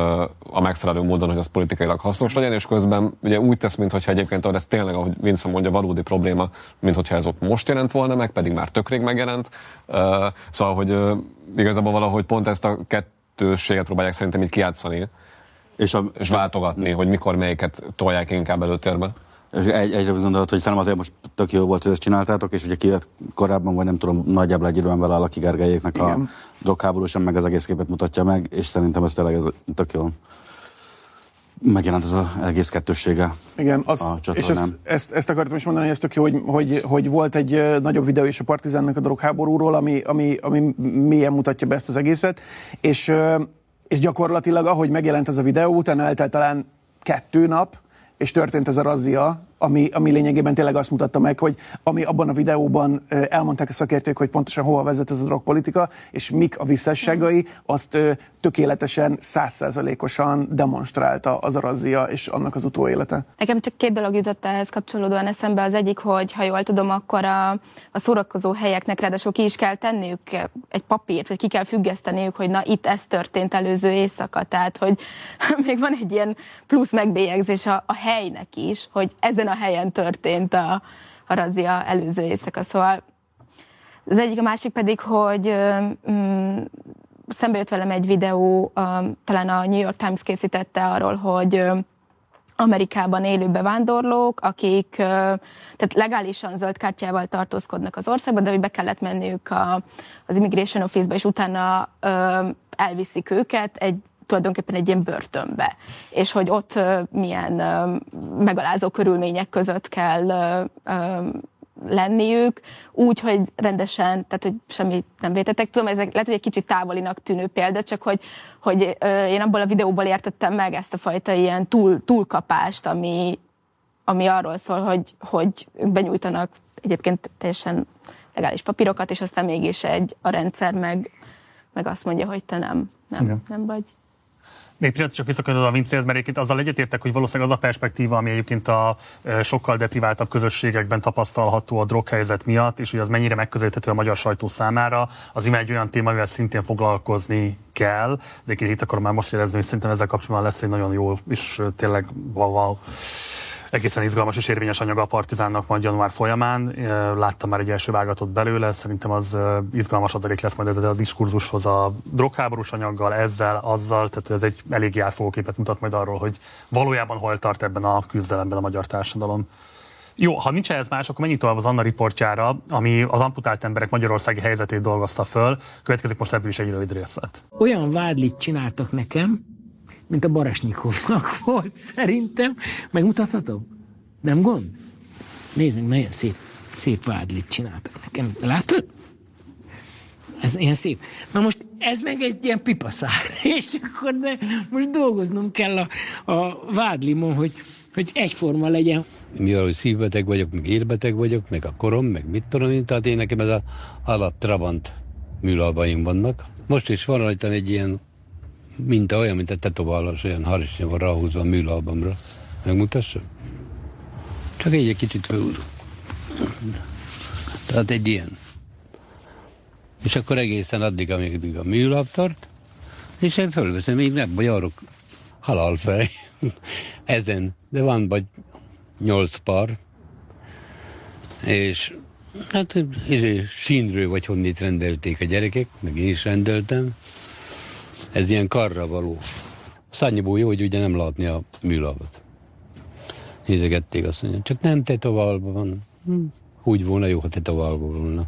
a megfelelő módon, hogy az politikailag hasznos legyen, és közben ugye úgy tesz, mintha egyébként ez tényleg, ahogy Vince mondja, valódi probléma, mintha ez ott most jelent volna meg, pedig már tök rég megjelent. Szóval, hogy igazából valahogy pont ezt a kettősséget próbálják szerintem így kijátszani, és váltogatni, hogy mikor melyiket tolják inkább előtérbe. És egy rövid gondolat, hogy szerintem azért most tök jó volt, hogy ezt csináltátok, és ugye kijött korábban, vagy nem tudom, nagyjából egy időben vele a Laki Gergelyéknek a drogháború sem meg az egész képet mutatja meg, és szerintem ez tényleg tök jól megjelent ez az egész kettőssége. Igen, és ezt akartam is mondani, hogy ez tök jó, hogy volt egy nagyobb videó is a Partizánnak a drogháborúról, ami mélyen mutatja be ezt az egészet, és gyakorlatilag, ahogy megjelent ez a videó, utána eltelt talán 2 nap, és történt ez a razzia, ami lényegében tényleg azt mutatta meg, hogy ami abban a videóban elmondták a szakértők, hogy pontosan hova vezet ez a drogpolitika, és mik a visszásságai, azt tökéletesen, 100%-osan demonstrálta az a razzia és annak az utóélete. Nekem csak 2 dolog jutott ehhez kapcsolódóan eszembe. Az egyik, hogy ha jól tudom, akkor a szórakozó helyeknek ráadásul ki is kell tenniük egy papírt, vagy ki kell függeszteniük, hogy na itt ez történt előző éjszaka. Tehát, hogy még van egy ilyen plusz megbélyegzés a helynek is, hogy ezen a helyen történt a razzia előző éjszaka. Szóval az egyik, a másik pedig, hogy szembe jött velem egy videó, talán a New York Times készítette arról, hogy Amerikában élő bevándorlók, akik tehát legálisan zöld kártyával tartózkodnak az országban, de hogy be kellett menniük az Immigration Office-ba, és utána elviszik őket tulajdonképpen egy ilyen börtönbe. És hogy ott milyen megalázó körülmények között kell lenniük, úgy, hogy rendesen, tehát hogy semmit nem vétettek. Tudom, ez lehet, hogy egy kicsit távolinak tűnő példa, csak hogy én abból a videóból értettem meg ezt a fajta ilyen túlkapást, ami arról szól, hogy ők benyújtanak egyébként teljesen legális papírokat, és aztán mégis a rendszer meg azt mondja, hogy te nem vagy. Még pillanat csak visszakanyarodva a Vincéhez, mert egyébként azzal egyetértek, hogy valószínűleg az a perspektíva, ami egyébként a sokkal depriváltabb közösségekben tapasztalható a droghelyzet miatt, és hogy az mennyire megközelíthető a magyar sajtó számára, az egy olyan téma, amivel szintén foglalkozni kell, de itt akarom már most érezni, hogy szerintem ezzel kapcsolatban lesz egy nagyon jó és tényleg egészen izgalmas és érvényes anyaga a Partizánnak majd január folyamán. Láttam már egy első vágatot belőle, szerintem az izgalmas adalék lesz majd ez a diskurzushoz a drogháborús anyaggal, ezzel, azzal, tehát ez egy eléggé átfogó képet mutat majd arról, hogy valójában hol tart ebben a küzdelemben a magyar társadalom. Jó, ha nincs ehhez más, akkor menjünk tovább az Anna riportjára, ami az amputált emberek magyarországi helyzetét dolgozta föl. Következik most ebből is egy rövid részlet. Olyan vádlit csináltak nekem, mint a Baresnyikovnak volt szerintem. Megmutathatom? Nem gond? Nézzük, nagyon szép vádlit csináltak nekem. Látod? Ez ilyen szép. Na most ez meg egy ilyen pipaszár. És akkor most dolgoznom kell a vádlimon, hogy egyforma legyen. Mivel, hogy szívbeteg vagyok, meg érbeteg vagyok, meg a korom, meg mit tudom én, tehát én nekem ez a alatt-trabant műlalbaim vannak. Most is van rajtam egy ilyen minta, olyan, mint a tetoválás, olyan harisnya van ráhúzva a műlalbamra. Megmutassam? Csak egy kicsit fölhúzom. Tehát egy ilyen. És akkor egészen addig, amíg a műlap tart, és én fölveszem, én nem járok halálfej ezen, de van vagy 8 pár, és hát sínről vagy honnét rendelték a gyerekek, meg én is rendeltem. Ez ilyen karra való. Szannyiból jó, hogy ugye nem látni a műlapot. Nézegették, azt mondja, csak nem tetoválva van. Úgy volna jó, ha tetoválva volna.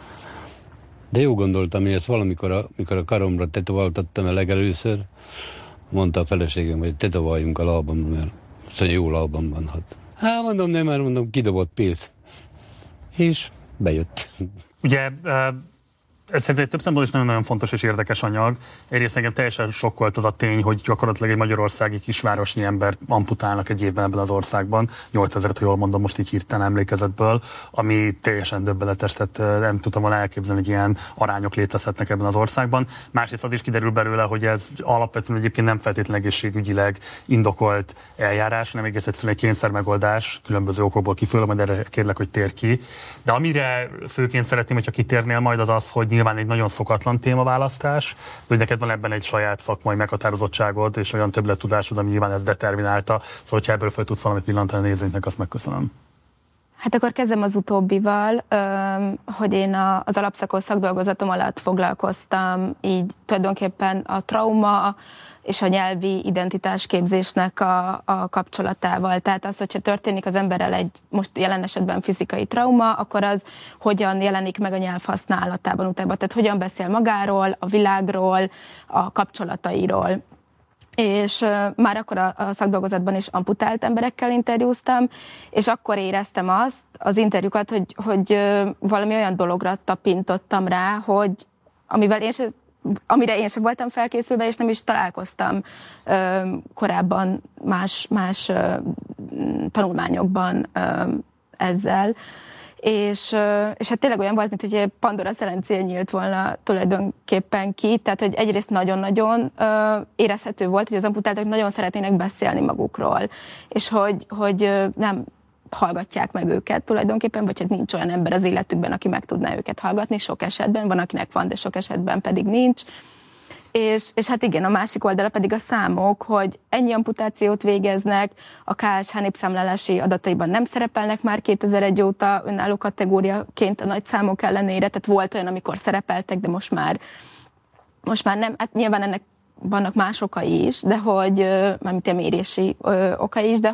De jó gondoltam, hogy ezt valamikor, amikor a karomra tetováltattam el legelőször, mondta a feleségem, hogy tetováljunk a lábamra, mert szóval jó lábam van. Hát mondom, nem, már mondom, kidobott pénz. És bejött. Ugye ez szerintem több szempontból is nagyon-nagyon fontos és érdekes anyag. Egyrészt engem teljesen sokkolt az a tény, hogy gyakorlatilag egy magyarországi kisvárosnyi embert amputálnak egy évben ebben az országban. 8000-et, ha jól mondom, most így hirtelen emlékezetből, ami teljesen döbbenetes, tehát nem tudtam volna elképzelni, hogy ilyen arányok létezhetnek ebben az országban. Másrészt az is kiderül belőle, hogy ez alapvetően egyébként nem feltétlenül egészségügyileg indokolt eljárás, hanem egész egyszerűen egy kényszermegoldás, különböző okokból kifolyólag, majd erre kérlek, hogy tér ki. De amire főként szeretném, hogyha kitérnél majd az, hogy nyilván egy nagyon szokatlan témaválasztás, de hogy neked van ebben egy saját szakmai meghatározottságod, és olyan többlettudásod, ami nyilván ezt determinálta. Szóval, hogyha ebből fel tudsz valamit pillantani a nézőinknek, azt megköszönöm. Hát akkor kezdem az utóbbival, hogy én az alapszakos szakdolgozatom alatt foglalkoztam így tulajdonképpen a trauma és a nyelvi identitásképzésnek a kapcsolatával. Tehát az, hogyha történik az emberrel egy most jelen esetben fizikai trauma, akkor az hogyan jelenik meg a nyelv használatában utána. Tehát hogyan beszél magáról, a világról, a kapcsolatairól. És már akkor a szakdolgozatban is amputált emberekkel interjúztam, és akkor éreztem azt, az interjúkat, hogy valami olyan dologra tapintottam rá, hogy amire én sem voltam felkészülve, és nem is találkoztam korábban más tanulmányokban ezzel. És hát tényleg olyan volt, mint hogy egy Pandora szelencéje nyílt volna tulajdonképpen ki, tehát hogy egyrészt nagyon-nagyon érezhető volt, hogy az amputáltak nagyon szeretnének beszélni magukról, és hogy nem hallgatják meg őket tulajdonképpen, vagy hát nincs olyan ember az életükben, aki meg tudná őket hallgatni, sok esetben, van akinek van, de sok esetben pedig nincs. És hát igen, a másik oldala pedig a számok, hogy ennyi amputációt végeznek, a KSH népszámlálási adataiban nem szerepelnek már 2001 óta önálló kategóriaként a nagy számok ellenére, tehát volt olyan, amikor szerepeltek, de most már nem. Hát nyilván ennek vannak más okai is, de hogy, mármint a mérési okai is, de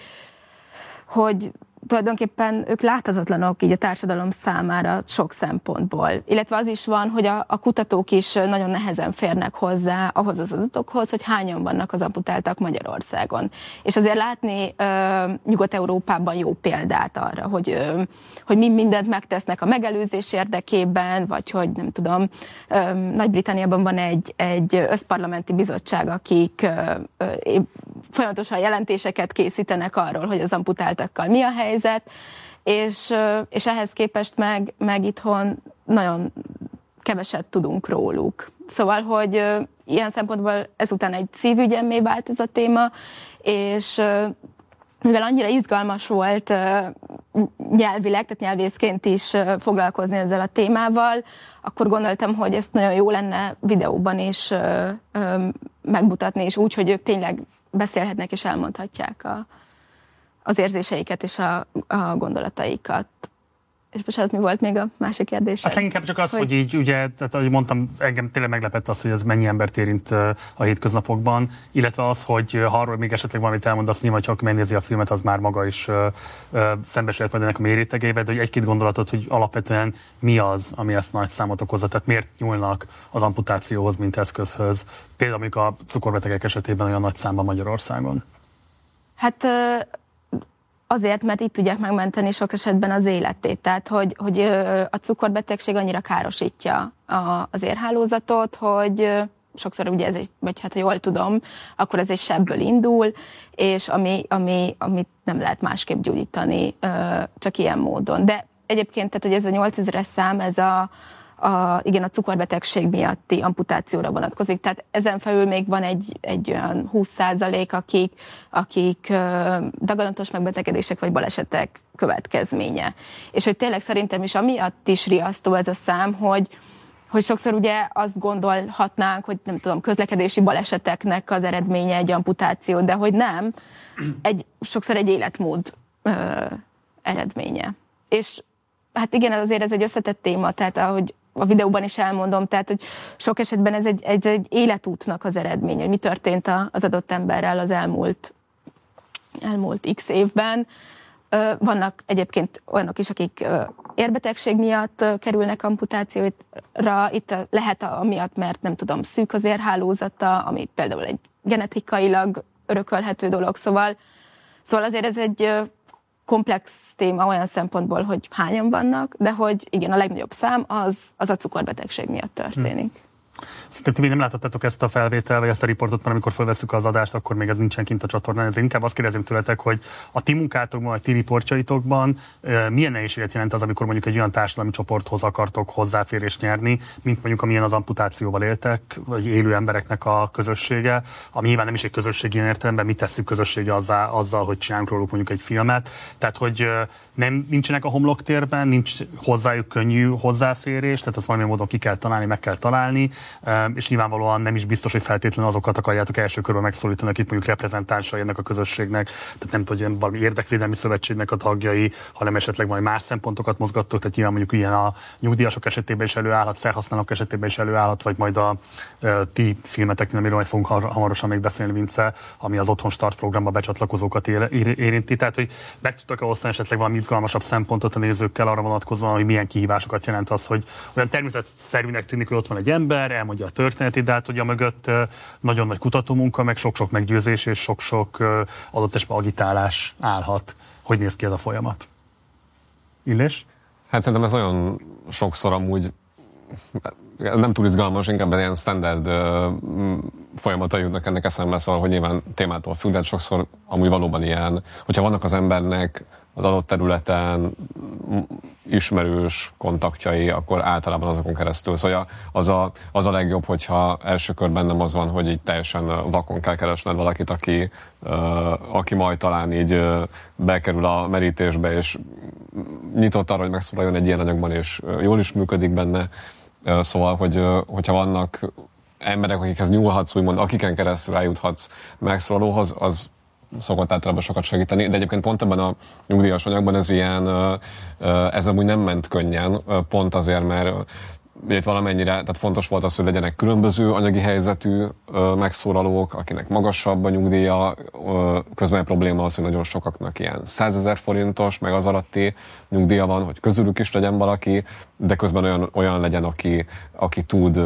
hogy tulajdonképpen ők láthatatlanok így a társadalom számára sok szempontból. Illetve az is van, hogy a kutatók is nagyon nehezen férnek hozzá ahhoz az adatokhoz, hogy hányan vannak az amputáltak Magyarországon. És azért látni Nyugat-Európában jó példát arra, hogy mindent megtesznek a megelőzés érdekében, vagy hogy nem tudom, Nagy-Britanniában van egy összparlamenti bizottság, akik folyamatosan jelentéseket készítenek arról, hogy az amputáltakkal mi a helyzet, és ehhez képest meg itthon nagyon keveset tudunk róluk. Szóval, hogy ilyen szempontból ezután egy szívügyemmé vált ez a téma, és mivel annyira izgalmas volt nyelvileg, tehát nyelvészként is foglalkozni ezzel a témával, akkor gondoltam, hogy ezt nagyon jó lenne videóban is megmutatni, és úgy, hogy ők tényleg beszélhetnek és elmondhatják az érzéseiket és a gondolataikat. És bocsánat, mi volt még a másik kérdés? Hát leginkább csak az, hogy így ugye, tehát ahogy mondtam, engem tényleg meglepett az, hogy ez mennyi embert érint a hétköznapokban, illetve az, hogy ha arról még esetleg valamit elmondasz, nyilván, ha megnézi a filmet, az már maga is szembesült majd ennek a mérétegével, de hogy egy-két gondolatot, hogy alapvetően mi az, ami ezt nagy számot okozza, tehát miért nyúlnak az amputációhoz, mint eszközhöz, például mondjuk a cukorbetegek esetében olyan nagy számban Magyarországon. Hát azért, mert itt tudják megmenteni sok esetben az életét. Tehát, hogy a cukorbetegség annyira károsítja az érhálózatot, hogy sokszor ugye ez vagy hát ha jól tudom, akkor ez egy sebből indul, és amit nem lehet másképp gyógyítani, csak ilyen módon. De egyébként, tehát, hogy ez a 8000-es szám, ez igen, a cukorbetegség miatti amputációra vonatkozik. Tehát ezen felül még van egy olyan 20%, akik daganatos megbetegedések vagy balesetek következménye. És hogy tényleg szerintem is amiatt is riasztó ez a szám, hogy sokszor ugye azt gondolhatnánk, hogy nem tudom, közlekedési baleseteknek az eredménye egy amputáció, de hogy nem, sokszor egy életmód eredménye. És hát igen, azért ez egy összetett téma, tehát ahogy a videóban is elmondom, tehát hogy sok esetben ez egy életútnak az eredménye, hogy mi történt az adott emberrel az elmúlt x évben. Vannak egyébként olyanok is, akik érbetegség miatt kerülnek amputációra, itt lehet amiatt, mert nem tudom, szűk az érhálózata, ami például egy genetikailag örökölhető dolog, szóval azért ez egy komplex téma olyan szempontból, hogy hányan vannak, de hogy igen, a legnagyobb szám az a cukorbetegség miatt történik. Szerintem ti még nem láthattátok ezt a felvétel, vagy ezt a riportot, mert amikor felvesszük az adást, akkor még ez nincsen kint a csatornán. Ezért inkább azt kérdezem tőletek, hogy a ti munkátokban, vagy ti riportjaitokban milyen nehézséget jelent az, amikor mondjuk egy olyan társadalmi csoporthoz akartok hozzáférést nyerni, mint mondjuk amilyen az amputációval éltek, vagy élő embereknek a közössége, ami nyilván nem is egy közösség ilyen értelemben, mit tesszük közössége azzal, hogy csinálunk róluk mondjuk egy filmet. Tehát, hogy nincsenek a homloktérben, nincs hozzájuk könnyű hozzáférés, tehát azt valamilyen módon ki kell találni, meg kell találni, és nyilvánvalóan nem is biztos, hogy feltétlenül azokat akarjátok első körben megszólítani, akik mondjuk reprezentánsai ennek a közösségnek, tehát nem tudom, hogy valami érdekvédelmi szövetségnek a tagjai, hanem esetleg majd más szempontokat mozgattok, tehát nyilván mondjuk ilyen a nyugdíjasok esetében is előállhat, szerhasználók esetében is előállhat, vagy majd a ti filmeteknél, amiről majd fogunk hamarosan még beszélni, Vince, ami az Otthon Start programba becsatlakozókat érinti. Tehát, hogy meg tudtok-e osztani esetleg valami izgalmasabb szempontot a nézőkkel arra vonatkozóan, hogy milyen kihívásokat jelent az, hogy olyan természetszerűnek tűnik, hogy ott van egy ember, elmondja a történetét, de hát, hogy a mögött nagyon nagy kutatómunka, meg sok-sok meggyőzés és sok-sok adott esetben agitálás állhat. Hogy néz ki ez a folyamat? Illés? Hát szerintem ez olyan sokszor amúgy nem túl izgalmas, inkább ilyen standard folyamatai jutnak ennek eszembe, szóval, hogy nyilván témától függ, de sokszor amúgy valóban ilyen, hogyha vannak az embernek az adott területen ismerős kontaktjai, akkor általában azokon keresztül. Szóval az a legjobb, hogyha első körben nem az van, hogy így teljesen vakon kell keresned valakit, aki majd talán így bekerül a merítésbe, és nyitott arra, hogy megszólaljon egy ilyen anyagban, és jól is működik benne. Szóval, hogyha vannak emberek, akikhez nyúlhatsz, úgymond, akiken keresztül eljuthatsz megszólalóhoz, az szokott általában sokat segíteni, de egyébként pont ebben a nyugdíjas anyagban ez amúgy nem ment könnyen, pont azért, mert itt valamennyire, tehát fontos volt az, hogy legyenek különböző anyagi helyzetű megszólalók, akinek magasabb a nyugdíja, közben a probléma az, hogy nagyon sokaknak ilyen 100 000 forintos, meg az alatti nyugdíja van, hogy közülük is legyen valaki, de közben olyan legyen, aki tud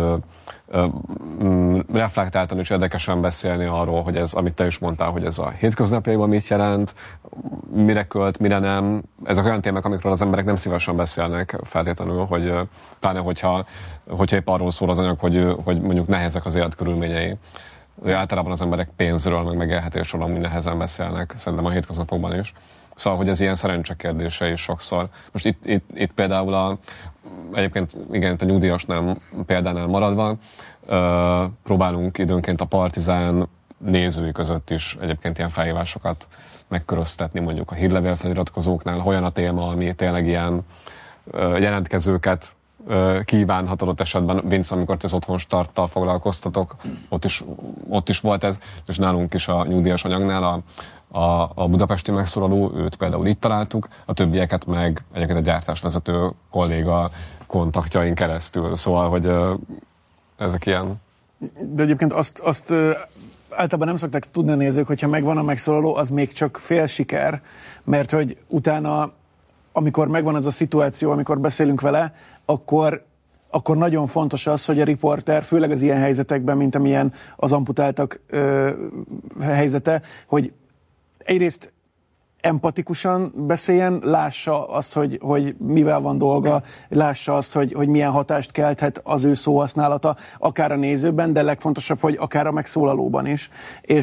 reflektáltan és érdekesen beszélni arról, hogy ez, amit te is mondtál, hogy ez a hétköznapjaiban mit jelent, mire költ, mire nem. Ezek olyan témák, amikről az emberek nem szívesen beszélnek feltétlenül, hogy pláne, hogyha épp arról szól az anyag, hogy mondjuk nehezek az életkörülményei. Általában az emberek pénzről, meg megélhetésről amúgy nehezen beszélnek, szerintem a hétköznapokban is. Szóval, hogy ez ilyen szerencse kérdése is sokszor. Most itt például egyébként igen, a nyugdíjasnál példánál maradva, próbálunk időnként a Partizán nézői között is egyébként ilyen felhívásokat megköröztetni, mondjuk a hírlevél feliratkozóknál, olyan a téma, ami tényleg ilyen jelentkezőket kívánhat adott esetben. Vince, amikor az Otthon Starttal foglalkoztatok, ott is volt ez, és nálunk is a nyugdíjas anyagnál a budapesti megszólaló, őt például itt találtuk, a többieket meg egyébként a gyártásvezető kolléga kontaktjain keresztül. Szóval, hogy ezek ilyen... De egyébként azt általában nem szokták tudni a nézők, hogyha megvan a megszólaló, az még csak fél siker, mert hogy utána, amikor megvan az a szituáció, amikor beszélünk vele, akkor nagyon fontos az, hogy a riporter, főleg az ilyen helyzetekben, mint amilyen az amputáltak helyzete, hogy egyrészt empatikusan beszéljen, lássa azt, hogy mivel van dolga, lássa azt, hogy milyen hatást kelthet az ő szóhasználata, akár a nézőben, de legfontosabb, hogy akár a megszólalóban is.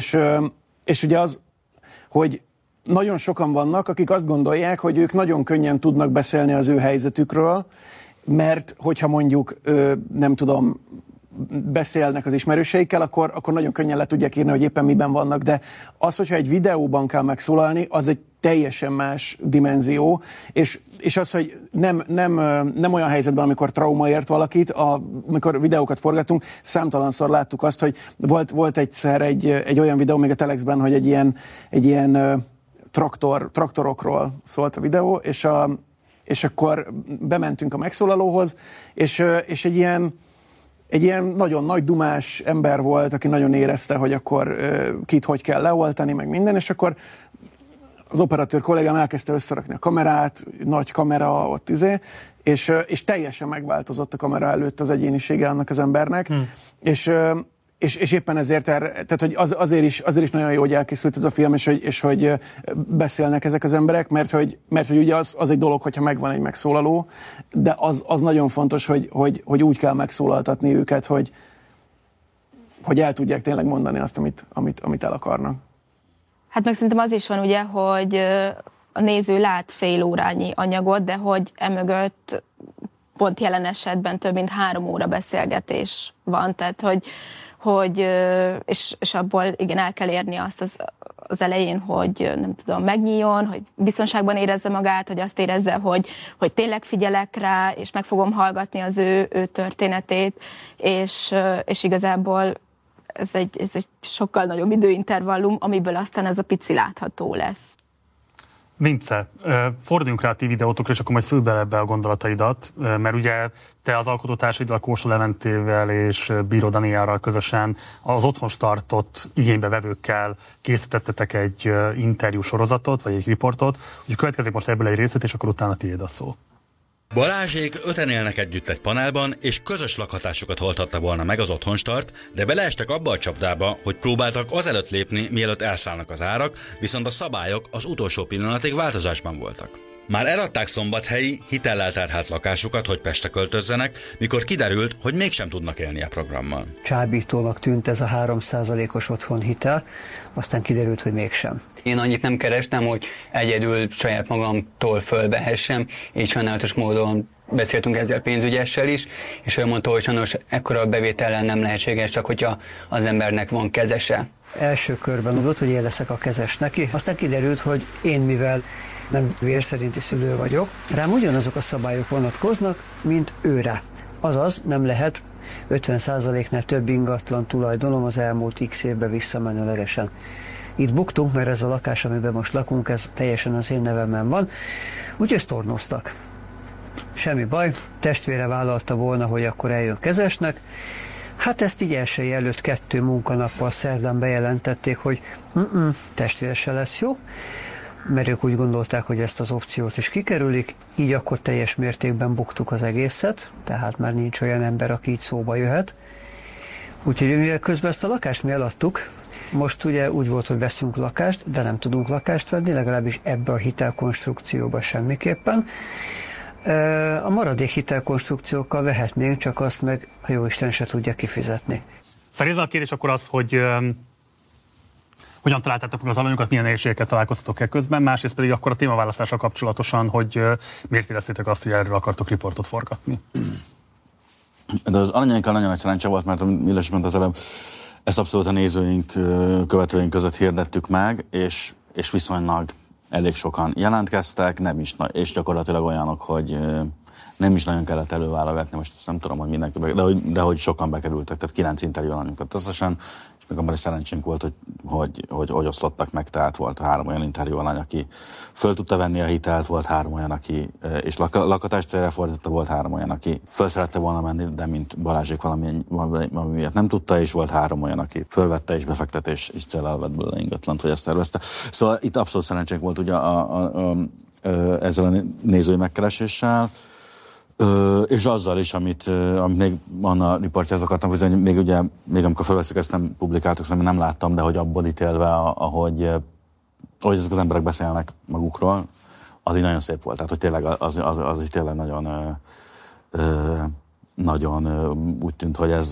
És ugye az, hogy nagyon sokan vannak, akik azt gondolják, hogy ők nagyon könnyen tudnak beszélni az ő helyzetükről, mert hogyha mondjuk, nem tudom, beszélnek az ismerőseikkel, akkor nagyon könnyen le tudják írni, hogy éppen miben vannak, de az, hogyha egy videóban kell megszólalni, az egy teljesen más dimenzió, és az, hogy nem olyan helyzetben, amikor trauma ért valakit, amikor videókat forgatunk, számtalanszor láttuk azt, hogy volt egyszer egy olyan videó még a Telexben, hogy egy ilyen traktorokról szólt a videó, és akkor bementünk a megszólalóhoz, és egy ilyen nagyon nagy dumás ember volt, aki nagyon érezte, hogy akkor kit hogy kell leoltani, meg minden, és akkor az operatőr kollégám elkezdte összerakni a kamerát, nagy kamera ott és teljesen megváltozott a kamera előtt az egyénisége annak az embernek, és éppen ezért, tehát hogy azért is nagyon jó, hogy elkészült ez a film, és hogy beszélnek ezek az emberek, mert hogy ugye az egy dolog, hogyha megvan egy megszólaló, de az nagyon fontos, hogy úgy kell megszólaltatni őket, hogy el tudják tényleg mondani azt, amit el akarnak. Hát meg szerintem az is van ugye, hogy a néző lát fél órányi anyagot, de hogy emögött pont jelen esetben több mint 3 óra beszélgetés van, tehát hogy és abból igen, el kell érni azt az elején, hogy nem tudom, megnyíljon, hogy biztonságban érezze magát, hogy azt érezze, hogy tényleg figyelek rá, és meg fogom hallgatni az ő történetét, és igazából ez egy sokkal nagyobb időintervallum, amiből aztán ez a pici látható lesz. Vince, forduljunk rá a ti videótokra, és akkor majd szüld bele ebbe a gondolataidat, mert ugye te az alkotótársaiddal, Kósa Leventével és Bíró Danielral közösen az otthon startott igénybevevőkkel készítettetek egy interjú sorozatot, vagy egy riportot, úgyhogy következik most ebből egy részlet, és akkor utána tiéd a szó. Balázsék 5-en élnek együtt egy panelban, és közös lakhatásokat oldhatta volna meg az otthonstart, de beleestek abba a csapdába, hogy próbáltak azelőtt lépni, mielőtt elszállnak az árak, viszont a szabályok az utolsó pillanatig változásban voltak. Már eladták szombathelyi, hitellel terhelt lakásukat, hogy Pestre költözzenek, mikor kiderült, hogy mégsem tudnak élni a programmal. Csábítónak tűnt ez a 3%-os otthonhitel, aztán kiderült, hogy mégsem. Én annyit nem kerestem, hogy egyedül saját magamtól fölvehessem, és sajnálatos módon beszéltünk ezzel pénzügyessel is, és ő mondta, hogy sajnos ekkora bevétellel nem lehetséges, csak hogyha az embernek van kezese. Első körben volt, hogy én leszek a kezes neki, aztán kiderült, hogy én, mivel nem vérszerinti szülő vagyok, rám ugyanazok a szabályok vonatkoznak, mint őre. Azaz nem lehet 50%-nál több ingatlan tulajdonom az elmúlt x évben visszamenőlegesen. Itt buktunk, mert ez a lakás, amiben most lakunk, ez teljesen az én nevemen van, úgyhogy ezt tornoztak. Semmi baj, testvére vállalta volna, hogy akkor eljön kezesnek. Hát ezt így elsői előtt 2 munkanappal szerdán bejelentették, hogy testvér se lesz jó, mert ők úgy gondolták, hogy ezt az opciót is kikerülik, így akkor teljes mértékben buktuk az egészet, tehát már nincs olyan ember, aki így szóba jöhet. Úgyhogy mivel közben ezt a lakást mi eladtuk, most ugye úgy volt, hogy veszünk lakást, de nem tudunk lakást venni, legalábbis ebbe a hitelkonstrukcióba semmiképpen. A maradék hitelkonstrukciókkal vehetnénk, csak azt meg a jóisten se tudja kifizetni. Szerintem a kérdés akkor az, hogy hogyan találtátok meg az alanyokat, milyen nehézségekkel találkoztatok el közben, másrészt pedig akkor a témaválasztással kapcsolatosan, hogy miért éreztétek azt, hogy erről akartok riportot forgatni? De az alanyainkkal nagyon nagy szerencse volt, mert Milos mondta az előbb, ezt abszolút a nézőink, követőink között hirdettük meg, és viszonylag elég sokan jelentkeztek, nem is, és gyakorlatilag olyanok, hogy nem is nagyon kellett előválogatni, most nem tudom, hogy mindenki, de hogy sokan bekerültek, tehát 9 interjú alanyunkat összesen, és még abban is szerencsénk volt, hogy oszlottak meg, tehát volt 3 olyan interjú alany, aki föl tudta venni a hitelt, volt 3 olyan, aki és lakatás célra fordította, volt 3 olyan, aki föl szerette volna menni, de mint Balázsék valami miatt nem tudta, és volt 3 olyan, aki fölvette és befektetés és céllal vett belőle ingatlant, hogy ezt tervezte. Szóval itt abszolút szerencsénk volt ugye ezzel a nézői megkereséssel, és azzal is, amit még Anna riportjához akartam hozni, még amikor felveszük, ezt nem publikáltuk, nem láttam, de hogy abból ítélve, ahogy ezek az emberek beszélnek magukról, az így nagyon szép volt. Tehát, hogy tényleg az is tényleg nagyon úgy tűnt,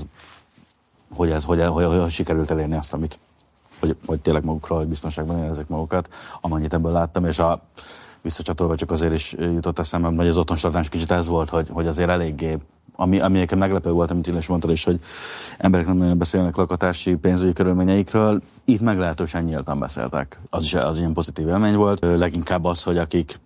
hogy sikerült elérni azt, amit hogy tényleg magukról, hogy biztonságban érezzék magukat, amennyit ebből láttam, és visszacsatolva csak azért is jutott eszembe, hogy az otthonstartás kicsit ez volt, hogy azért eléggé, ami egyébként meglepő volt, amit Illés mondtad is, hogy emberek nem nagyon beszélnek lakatási pénzügyi körülményeikről, itt meglehetősen nyíltan beszéltek. Az ilyen pozitív élmény volt. Leginkább az, hogy akik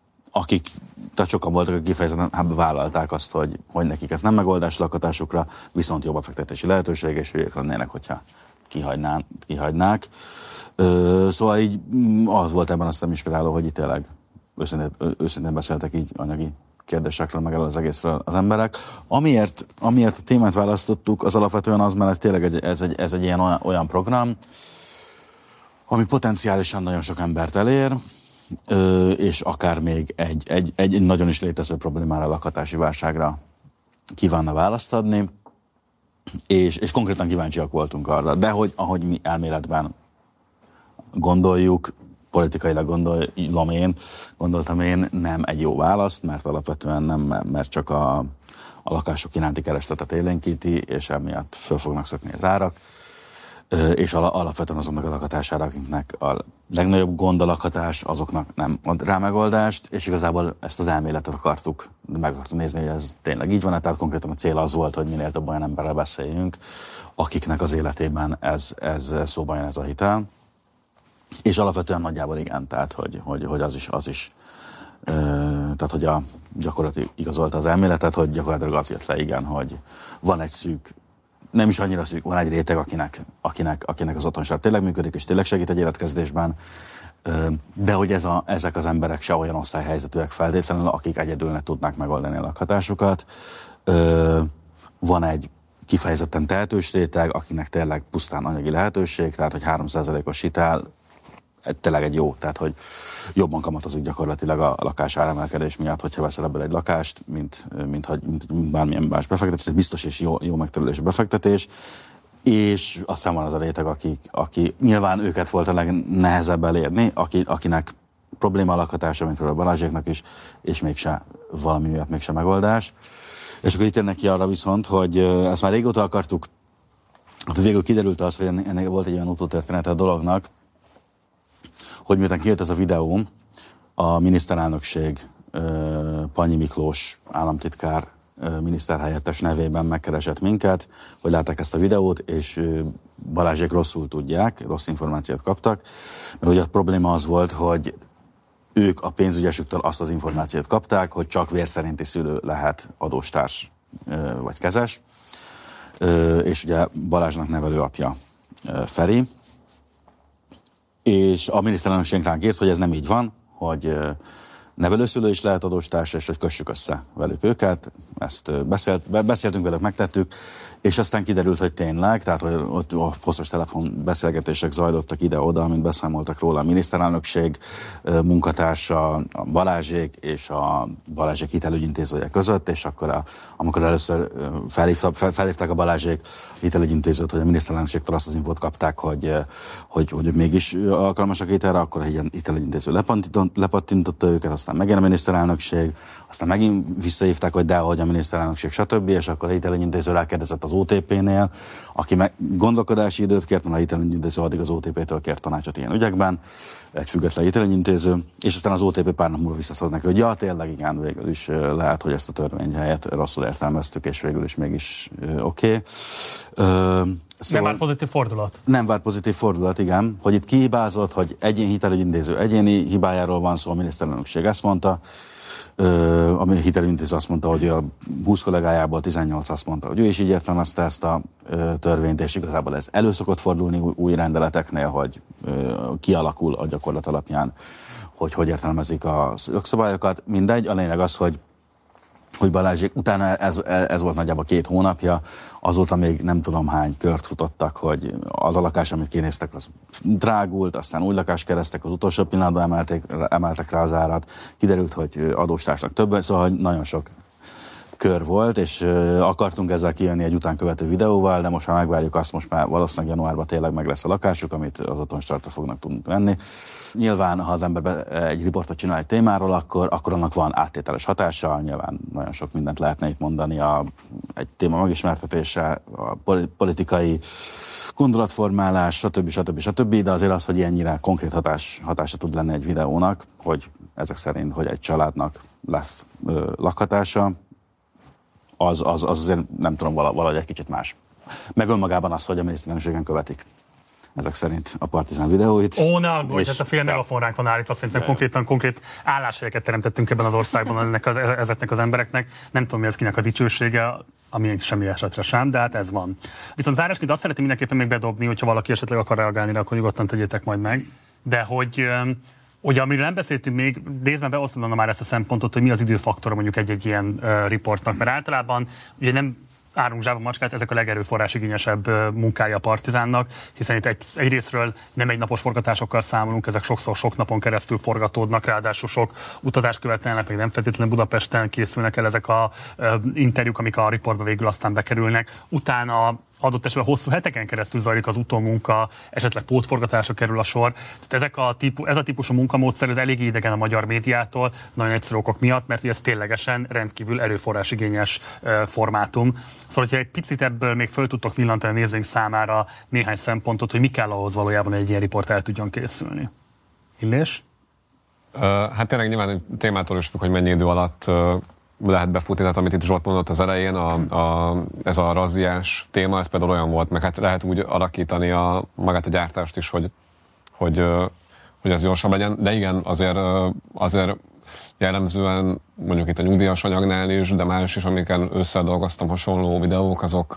tehát sokan voltak, akik kifejezetten vállalták azt, hogy nekik ez nem megoldás lakatásukra, viszont jobb befektetési lehetőség, és hülyék lennének, hogyha kihagynák. Szóval így az volt ebben azt hiszem inspiráló, hogy itt tényleg őszintén beszéltek így anyagi kérdésekről, meg az egészről az emberek. Amiért a témát választottuk, az alapvetően az, mert tényleg ez egy ilyen olyan program, ami potenciálisan nagyon sok embert elér, és akár még egy nagyon is létező problémára, lakhatási válságra kívánna választ adni, és konkrétan kíváncsiak voltunk arra. De ahogy mi elméletben gondoljuk, politikailag gondoltam én, nem egy jó választ, mert alapvetően nem, mert csak a lakások iránti keresletet élénkíti, és emiatt föl fognak szökni az árak, és alapvetően azoknak a lakhatására, akiknek a legnagyobb gond a lakhatás, azoknak nem ad rá megoldást, és igazából ezt az elméletet meg akartuk nézni, hogy ez tényleg így van, tehát konkrétan a cél az volt, hogy minél több olyan emberrel beszéljünk, akiknek az életében ez szóba jön, ez a hitel. És alapvetően nagyjából igen, tehát hogy az is tehát hogy gyakorlatilag igazolta az elméletet, hogy gyakorlatilag az jött le, igen, hogy van egy szűk, nem is annyira szűk, van egy réteg, akinek az otthonstart tényleg működik, és tényleg segít egy életkezdésben, de hogy ezek az emberek se olyan osztályhelyzetűek feltétlenül, akik egyedül ne tudnák megoldani a lakhatásukat. Van egy kifejezetten tehetős réteg, akinek tényleg pusztán anyagi lehetőség, tehát hogy 3%-os hitel, tényleg egy jó, tehát hogy jobban kamatozik gyakorlatilag a lakás áremelkedés miatt, hogyha veszel ebből egy lakást, mint bármilyen más befektetés, egy biztos és jó megterülésű befektetés, és aztán van az a réteg, aki nyilván őket volt a legnehezebb elérni, akinek probléma a lakhatása, mint a Balázséknak is, és mégse valami miatt mégse megoldás. És akkor itt jönnek ki arra viszont, hogy ezt már régóta akartuk, hát végül kiderült az, hogy ennek volt egy olyan utótörténete a dolognak, hogy miután kijött ez a videó, a miniszterelnökség Pannyi Miklós államtitkár miniszterhelyettes nevében megkeresett minket, hogy látták ezt a videót, és Balázsék rosszul tudják, rossz információt kaptak, mert ugye a probléma az volt, hogy ők a pénzügyesüktől azt az információt kapták, hogy csak vér szerinti szülő lehet adóstárs vagy kezes, és ugye Balázsnak nevelőapja Feri, és a miniszterelnökség ránk írt, hogy ez nem így van, hogy nevelőszülő is lehet adóstárs, és hogy kössük össze velük őket. Ezt beszéltünk velük, megtettük, és aztán kiderült, hogy tényleg, tehát hogy ott a hosszas telefonbeszélgetések zajlottak ide-oda, amint beszámoltak róla a miniszterelnökség munkatársa, a Balázsék és a Balázsék hitelügyintézője között, és akkor amikor először felhívták a Balázsék hitelügyintézőt, hogy a miniszterelnökségtől azt az infót kapták, hogy mégis alkalmasak hitelre, akkor a hitelügyintéző lepattintotta őket, aztán megint a miniszterelnökség, aztán megint visszahívták, hogy dehogy a miniszterelnökség, stb. És akkor a hitelügyintéző rákérdezett az OTP-nél, aki meg gondolkodási időt kért, mert a hitelügyintéző addig az OTP-től kért tanácsot ilyen ügyekben, egy független hitelügyintéző, és aztán az OTP pár nap múlva visszaszólt neki, hogy ja, tényleg igen, végül is lehet, hogy ezt a törvényhelyet rosszul értelmeztük, és végül is mégis oké. Szóval nem várt pozitív fordulat. Nem várt pozitív fordulat, igen. Hogy itt kihibázott, hogy hitelügyintéző egyéni hibájáról van szó, a miniszterelnökség ezt mondta, ami hitelintéző azt mondta, hogy a 20 kollégájából 18 azt mondta, hogy ő is így értelmezte ezt a törvényt, és igazából ez elő szokott fordulni új rendeleteknél, hogy kialakul a gyakorlat alapján, hogy értelmezik a jogszabályokat. Mindegy, a lényeg az, hogy Balázsék utána ez volt nagyjából 2 hónapja, azóta még nem tudom hány kört futottak, hogy az a lakás, amit kinéztek, az drágult, aztán új lakást kerestek, az utolsó pillanatban emeltek rá az árat, kiderült, hogy adóstársnak több, szóval nagyon sok kör volt, és akartunk ezzel kijönni egy utánkövető videóval, de most már megvárjuk azt, most már valószínűleg januárban tényleg meg lesz a lakásuk, amit az Otthonstartra fognak tudni venni. Nyilván, ha az ember egy riportot csinál egy témáról, akkor annak van áttételes hatása, nyilván nagyon sok mindent lehetne itt mondani egy téma megismertetése, a politikai gondolatformálás, stb. De azért az, hogy ilyennyire konkrét hatása tud lenni egy videónak, hogy ezek szerint, hogy egy családnak lesz lakhatása, az azért nem tudom, valahogy egy kicsit más. Meg önmagában az, hogy a miniszterelnökségen követik ezek szerint a Partizán videóit. Ó, ne aggódj, hát a fél megafon ránk van állítva, szerintem konkrét álláshelyeket teremtettünk ebben az országban ezeknek az embereknek. Nem tudom, mi ez kinek a dicsősége, ami semmi esetre sem, de hát ez van. Viszont zárásként azt szeretném mindenképpen még bedobni, hogyha valaki esetleg akar reagálni, akkor nyugodtan tegyétek majd meg. De hogy amiről nem beszéltünk még, részben beosztodom már ezt a szempontot, hogy mi az időfaktora mondjuk egy ilyen riportnak, mert általában ugye nem árunk zsába macskát, ezek a legerőforrásigényesebb munkája a Partizánnak, hiszen itt egyrészről nem egy napos forgatásokkal számolunk, ezek sokszor sok napon keresztül forgatódnak, ráadásul sok utazást követelnek, meg nem feltétlenül Budapesten készülnek el ezek a interjúk, amik a riportba végül aztán bekerülnek. Utána adott esetben hosszú heteken keresztül zajlik az utómunka, esetleg pótforgatásra kerül a sor. Tehát ez a típusú munkamódszer ez elég idegen a magyar médiától, nagyon egyszerű okok miatt, mert ez ténylegesen rendkívül erőforrásigényes formátum. Szóval, hogyha egy picit ebből még föl tudtok villantani a nézőink számára néhány szempontot, hogy mi kell ahhoz valójában egy ilyen riport el tudjon készülni. Illés? Hát tényleg nyilván témától is függ, hogy mennyi idő alatt lehet befutni, tehát amit itt Zsolt mondott az elején, ez a razziás téma, ez például olyan volt, meg hát lehet úgy alakítani magát a gyártást is, hogy ez gyorsabb legyen, de igen, azért jellemzően mondjuk itt a nyugdíjas anyagnál is, de más is, amiken összedolgoztam hasonló videók, azok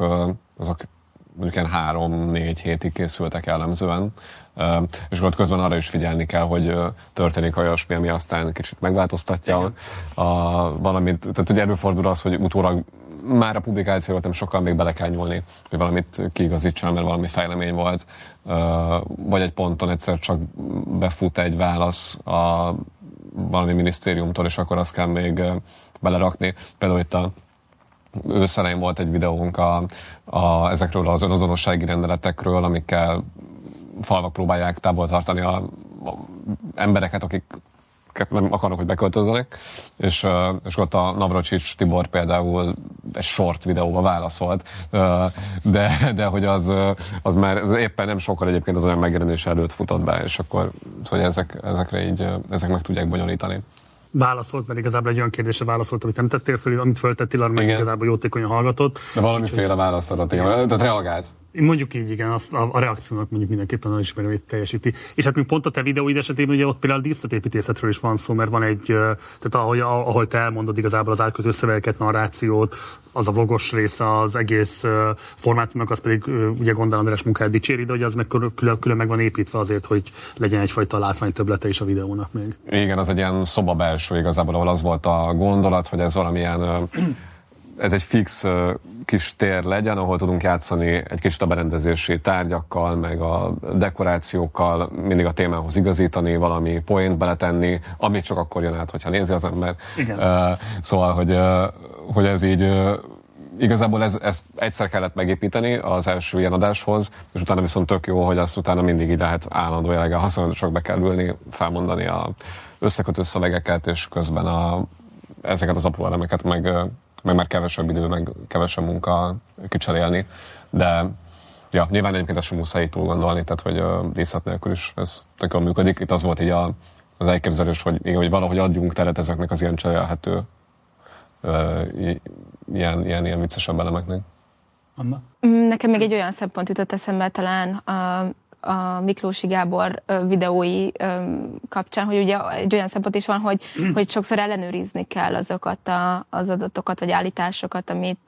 mondjuk ilyen 3-4 hétig készültek jellemzően. És ott közben arra is figyelni kell, hogy történik olyasmi, ami aztán kicsit megváltoztatja valamit. Tehát ugye előfordul az, hogy utólag már a publikációval nem sokkal még bele kell nyúlni, hogy valamit kiigazítson, mert valami fejlemény volt, vagy egy ponton egyszer csak befut egy válasz a valami minisztériumtól, és akkor azt kell még belerakni. Például itt őszelején volt egy videónk ezekről az önazonossági rendeletekről, amikkel falvak próbálják távol tartani a embereket, akik nem akarnak, hogy beköltözzenek, és ott a Navracsics Tibor például egy short videóba válaszolt, de hogy az már éppen nem sokkal egyébként az olyan megjelenése előtt futott be, és akkor szóval ezek meg tudják bonyolítani. Válaszolt, mert igazából egy olyan kérdésre válaszolt, amit nem tettél föl, amit föltettél, arra meg igazából jótékonyan hallgatott. De valamiféle választ adott, tehát reagált. Mondjuk így, igen, a reakciónak mondjuk mindenképpen az ismerőjét teljesíti. És hát még pont a te videóid esetében ugye ott például díszletépítészetről is van szó, mert van egy, tehát ahol te elmondod igazából az átkötő szövegeket, narrációt, az a vlogos része az egész formátumnak, az pedig ugye Gondán András munkáját dicséri, de hogy az meg külön meg van építve azért, hogy legyen egyfajta látványtöblete is a videónak még. Igen, az egy ilyen szobabelső igazából, ahol az volt a gondolat, hogy ez valamilyen ez egy fix kis tér legyen, ahol tudunk játszani egy kicsit a berendezési tárgyakkal, meg a dekorációkkal, mindig a témához igazítani, valami point beletenni, amit csak akkor jön át, hogyha nézi az ember. Szóval, hogy ez így igazából ez egyszer kellett megépíteni az első ilyen adáshoz, és utána viszont tök jó, hogy azt utána mindig így lehet állandó jelleggel használni, csak be kell ülni, felmondani a összekötő szövegeket, és közben ezeket az apró elemeket meg már kevesebb idő, meg kevesebb munka kicserélni. De ja, nyilván egyébként ezt sem muszáj túl gondolni, tehát hogy díszlet nélkül is ez tök jól működik. Itt az volt így az elképzelés, hogy valahogy adjunk teret ezeknek az ilyen cserélhető ilyen viccesebb elemeknek. Anna? Nekem még egy olyan szempont jutott eszembe talán a Miklósi Gábor videói kapcsán, hogy ugye egy olyan szempont is van, hogy sokszor ellenőrizni kell azokat az adatokat, vagy állításokat, amit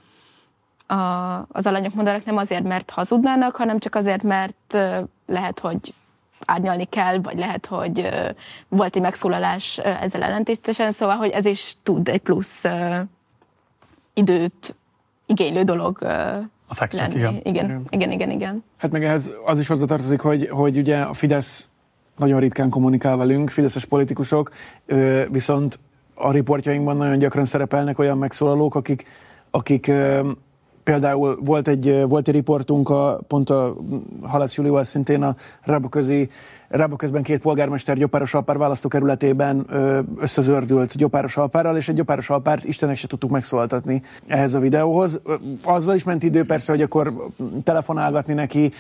az alanyok mondanak, nem azért, mert hazudnának, hanem csak azért, mert lehet, hogy árnyalni kell, vagy lehet, hogy volt egy megszólalás ezzel ellentétesen, szóval, hogy ez is tud egy plusz időt igénylő dolog a fact-check, igen. Hát meg ehhez az is hozzátartozik, hogy ugye a Fidesz nagyon ritkán kommunikál velünk, fideszes politikusok, viszont a riportjainkban nagyon gyakran szerepelnek olyan megszólalók, akik például volt egy riportunk pont a Halász Julival szintén a Rábaközben 2 polgármester Gyopáros-Alpár választókerületében összezördült Gyopáros-Alpárral, és egy Gyopáros-Alpárt Istennek se tudtuk megszólaltatni ehhez a videóhoz. Azzal is ment idő persze, hogy akkor telefonálgatni neki,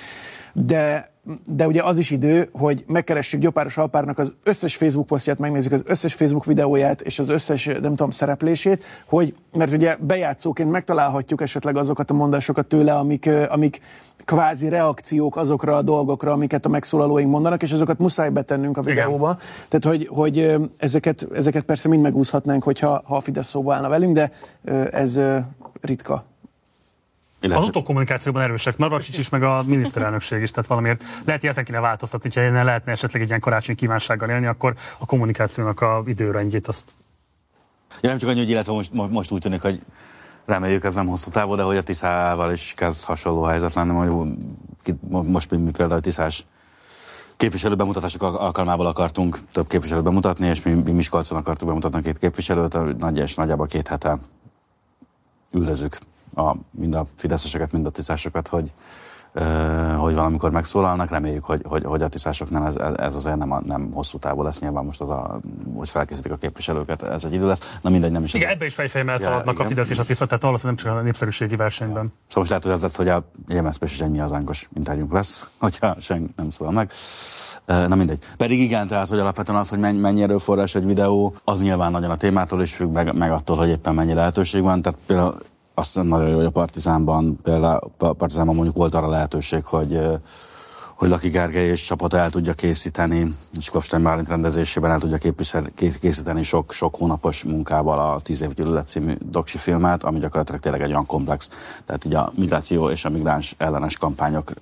de ugye az is idő, hogy megkeressük Gyopáros-Alpárnak az összes Facebook posztját, megnézzük az összes Facebook videóját és az összes, nem tudom, szereplését, mert ugye bejátszóként megtalálhatjuk esetleg azokat a mondásokat tőle, amik kvázi reakciók azokra a dolgokra, amiket a megszólalóink mondanak, és azokat muszáj betennünk a videóba. Igen. Tehát, hogy ezeket persze mind megúszhatnánk, hogyha a Fidesz szóba állna velünk, de ez ritka. Az utókommunikációban erősek Navracsics is, meg a miniszterelnökség is, tehát valamiért lehet, hogy ezen kéne változtatni, hogyha lehetne esetleg egy ilyen karácsonyi kívánsággal élni, akkor a kommunikációnak a időrendjét azt... Ja, nem csak annyi, hogy illetve most úgy tűnik, hogy reméljük ez nem hosszú távú, de hogy a Tiszával is kezd hasonló helyzet lenni, hogy most mi például Tiszás képviselő bemutatások alkalmával akartunk több képviselőt bemutatni, és mi Miskolcon akartuk bemutatni 2 képviselőt, nagyjából 2 hete üldözzük mind a fideszeseket, mind a tiszásokat, hogy valamikor megszólalnak. Reméljük, hogy a tiszásoknál ez azért nem hosszú távú lesz. Nyilván most hogy felkészítik a képviselőket, ez egy idő lesz. Na mindegy, nem is. Igen, ebbe is fejfej mellett haladnak a Fidesz és a Tisza, tehát valószínűleg nem csak a népszerűségi versenyben. Szóval most lehet, hogy az lesz, hogy a MSZP-s is egy mi hazánkos interjúnk lesz, hogyha senki nem szólal meg. Na mindegy. Pedig igen, tehát hogy alapvetően az, hogy mennyi erőforrás egy videó, az nyilván nagyon a témától is függ, meg attól, hogy éppen mennyi lehetőség van. Tehát például azt nagyon jó, hogy a Partizánban mondjuk volt arra lehetőség, hogy Laki Gergely és csapata el tudja készíteni, és Klopstein Bálint rendezésében el tudja készíteni sok hónapos munkával a 10 év gyűlölet című doksi filmet, ami gyakorlatilag tényleg egy olyan komplex, tehát így a migráció és a migráns ellenes kampányok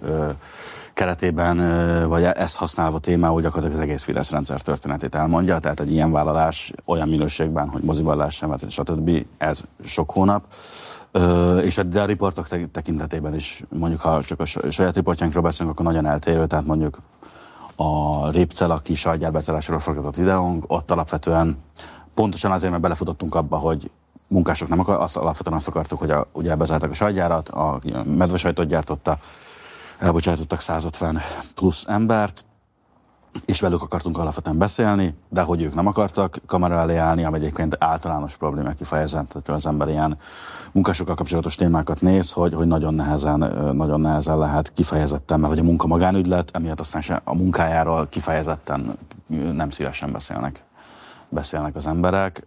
keretében, vagy ezt használva témául gyakorlatilag az egész Fidesz rendszer történetét elmondja, tehát egy ilyen vállalás olyan minőségben, hogy moziban lehessen vetni, stb. Ez sok hónap. És a riportok tekintetében is, mondjuk ha csak a saját riportjainkról beszélünk, akkor nagyon eltérő, tehát mondjuk a Répcelaki sajtgyárbecárásról forgatott videónk, ott alapvetően pontosan azért, mert belefutottunk abba, hogy munkások nem alapvetően azt akartuk, hogy ugye bezártak a sajtgyárat, a medvesajtot gyártotta, elbocsátottak 150 plusz embert, és velük akartunk alapvetően beszélni, de hogy ők nem akartak kamera elé állni, ami egyébként általános problémák kifejezett, hogy az ember ilyen munkásokkal kapcsolatos témákat néz, hogy nagyon nehezen lehet kifejezetten, mert hogy a munka magánügylet, emiatt aztán a munkájáról kifejezetten nem szívesen beszélnek az emberek.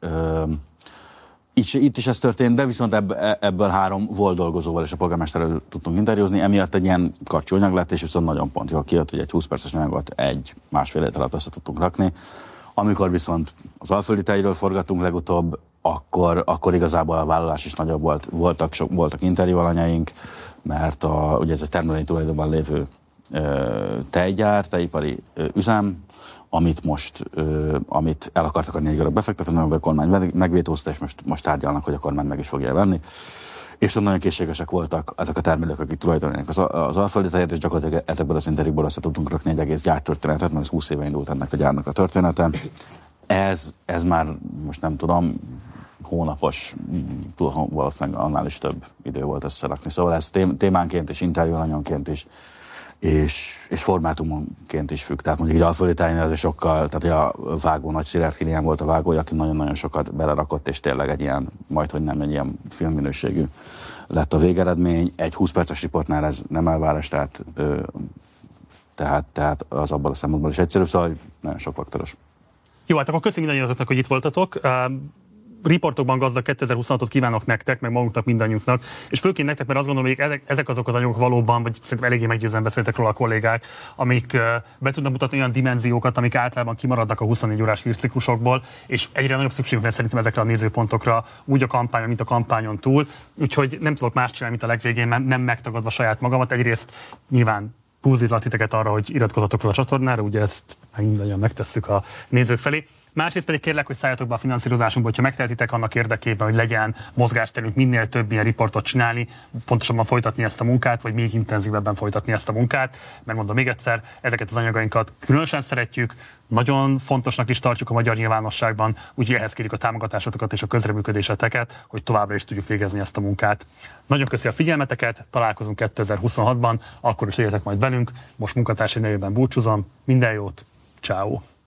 Itt is ez történt, de viszont ebből 3 volt dolgozóval és a polgármesterrel tudtunk interjúzni, emiatt egy ilyen karcsú anyag lett, és viszont nagyon pont jól kijött, hogy egy 20 perces anyagot 1-1,5 hét alatt össze tudtunk rakni. Amikor viszont az Alföldi tejről forgattunk legutóbb, akkor igazából a vállalás is nagyobb volt. Voltak interjúalanyaink, mert ugye ez egy termelői tulajdonban lévő tejipari üzem, amit el akartak adni egy görög befektetőnek, a kormány megvétózta, és most tárgyalnak, hogy a kormány meg is fogja venni. És nagyon készségesek voltak ezek a termelők, akik tulajdonítják az Alföldi tejet, és gyakorlatilag ezekből az interjúból össze tudtunk rakni egy egész gyártörténetet, mert ez 20 éve indult ennek a gyárnak a története. Ez már most nem tudom, hónapos, valószínűleg annál is több idő volt összerakni. Szóval ez témánként és interjúalanyonként is, és formátumonként is függ. Tehát mondjuk egy Alföldi tájnál ez sokkal, tehát a vágó Nagy Szilárd Kilián volt a vágója, aki nagyon-nagyon sokat belerakott, és tényleg egy ilyen, majdhogy nem egy ilyen filmminőségű lett a végeredmény. Egy 20 perces riportnál ez nem elvárás, tehát az abban a szempontból is egyszerűbb, szóval nagyon sok faktoros. Jó, hát akkor köszönjük mindannyiatoknak, hogy itt voltatok. riportokban gazdag 2026-ot kívánok nektek, meg magunknak, mindannyiunknak, és főként nektek, mert azt gondolom, hogy ezek azok az anyagok valóban, vagy szerintem eléggé meggyőzően beszéltek róla a kollégák, amik be tudnak mutatni olyan dimenziókat, amik általában kimaradnak a 24 órás hírciklusokból, és egyre nagyobb szükségünk lesz szerintem ezekre a nézőpontokra, úgy a kampányon, mint a kampányon túl. Úgyhogy nem tudok más csinálni, mint a legvégén, nem megtagadva saját magamat. Egyrészt nyilván puzzítlak titeket arra, hogy iratkozzatok fel a csatornára, ugye ezt mindannyian megtesszük a nézők felé. Másrészt pedig kérlek, hogy szálljatok be a finanszírozásunkba, hogyha megtehetitek annak érdekében, hogy legyen mozgásterünk minél több ilyen riportot csinálni, pontosabban folytatni ezt a munkát, vagy még intenzívebben folytatni ezt a munkát, mert mondom még egyszer, ezeket az anyagainkat különösen szeretjük, nagyon fontosnak is tartjuk a magyar nyilvánosságban, úgyhogy ehhez kérjük a támogatásotokat és a közreműködéseteket, hogy továbbra is tudjuk végezni ezt a munkát. Nagyon köszi a figyelmeteket, találkozunk 2026-ban, akkor is legyetek majd velünk, most munkatársai nevében búcsúzom, minden jót, ciao.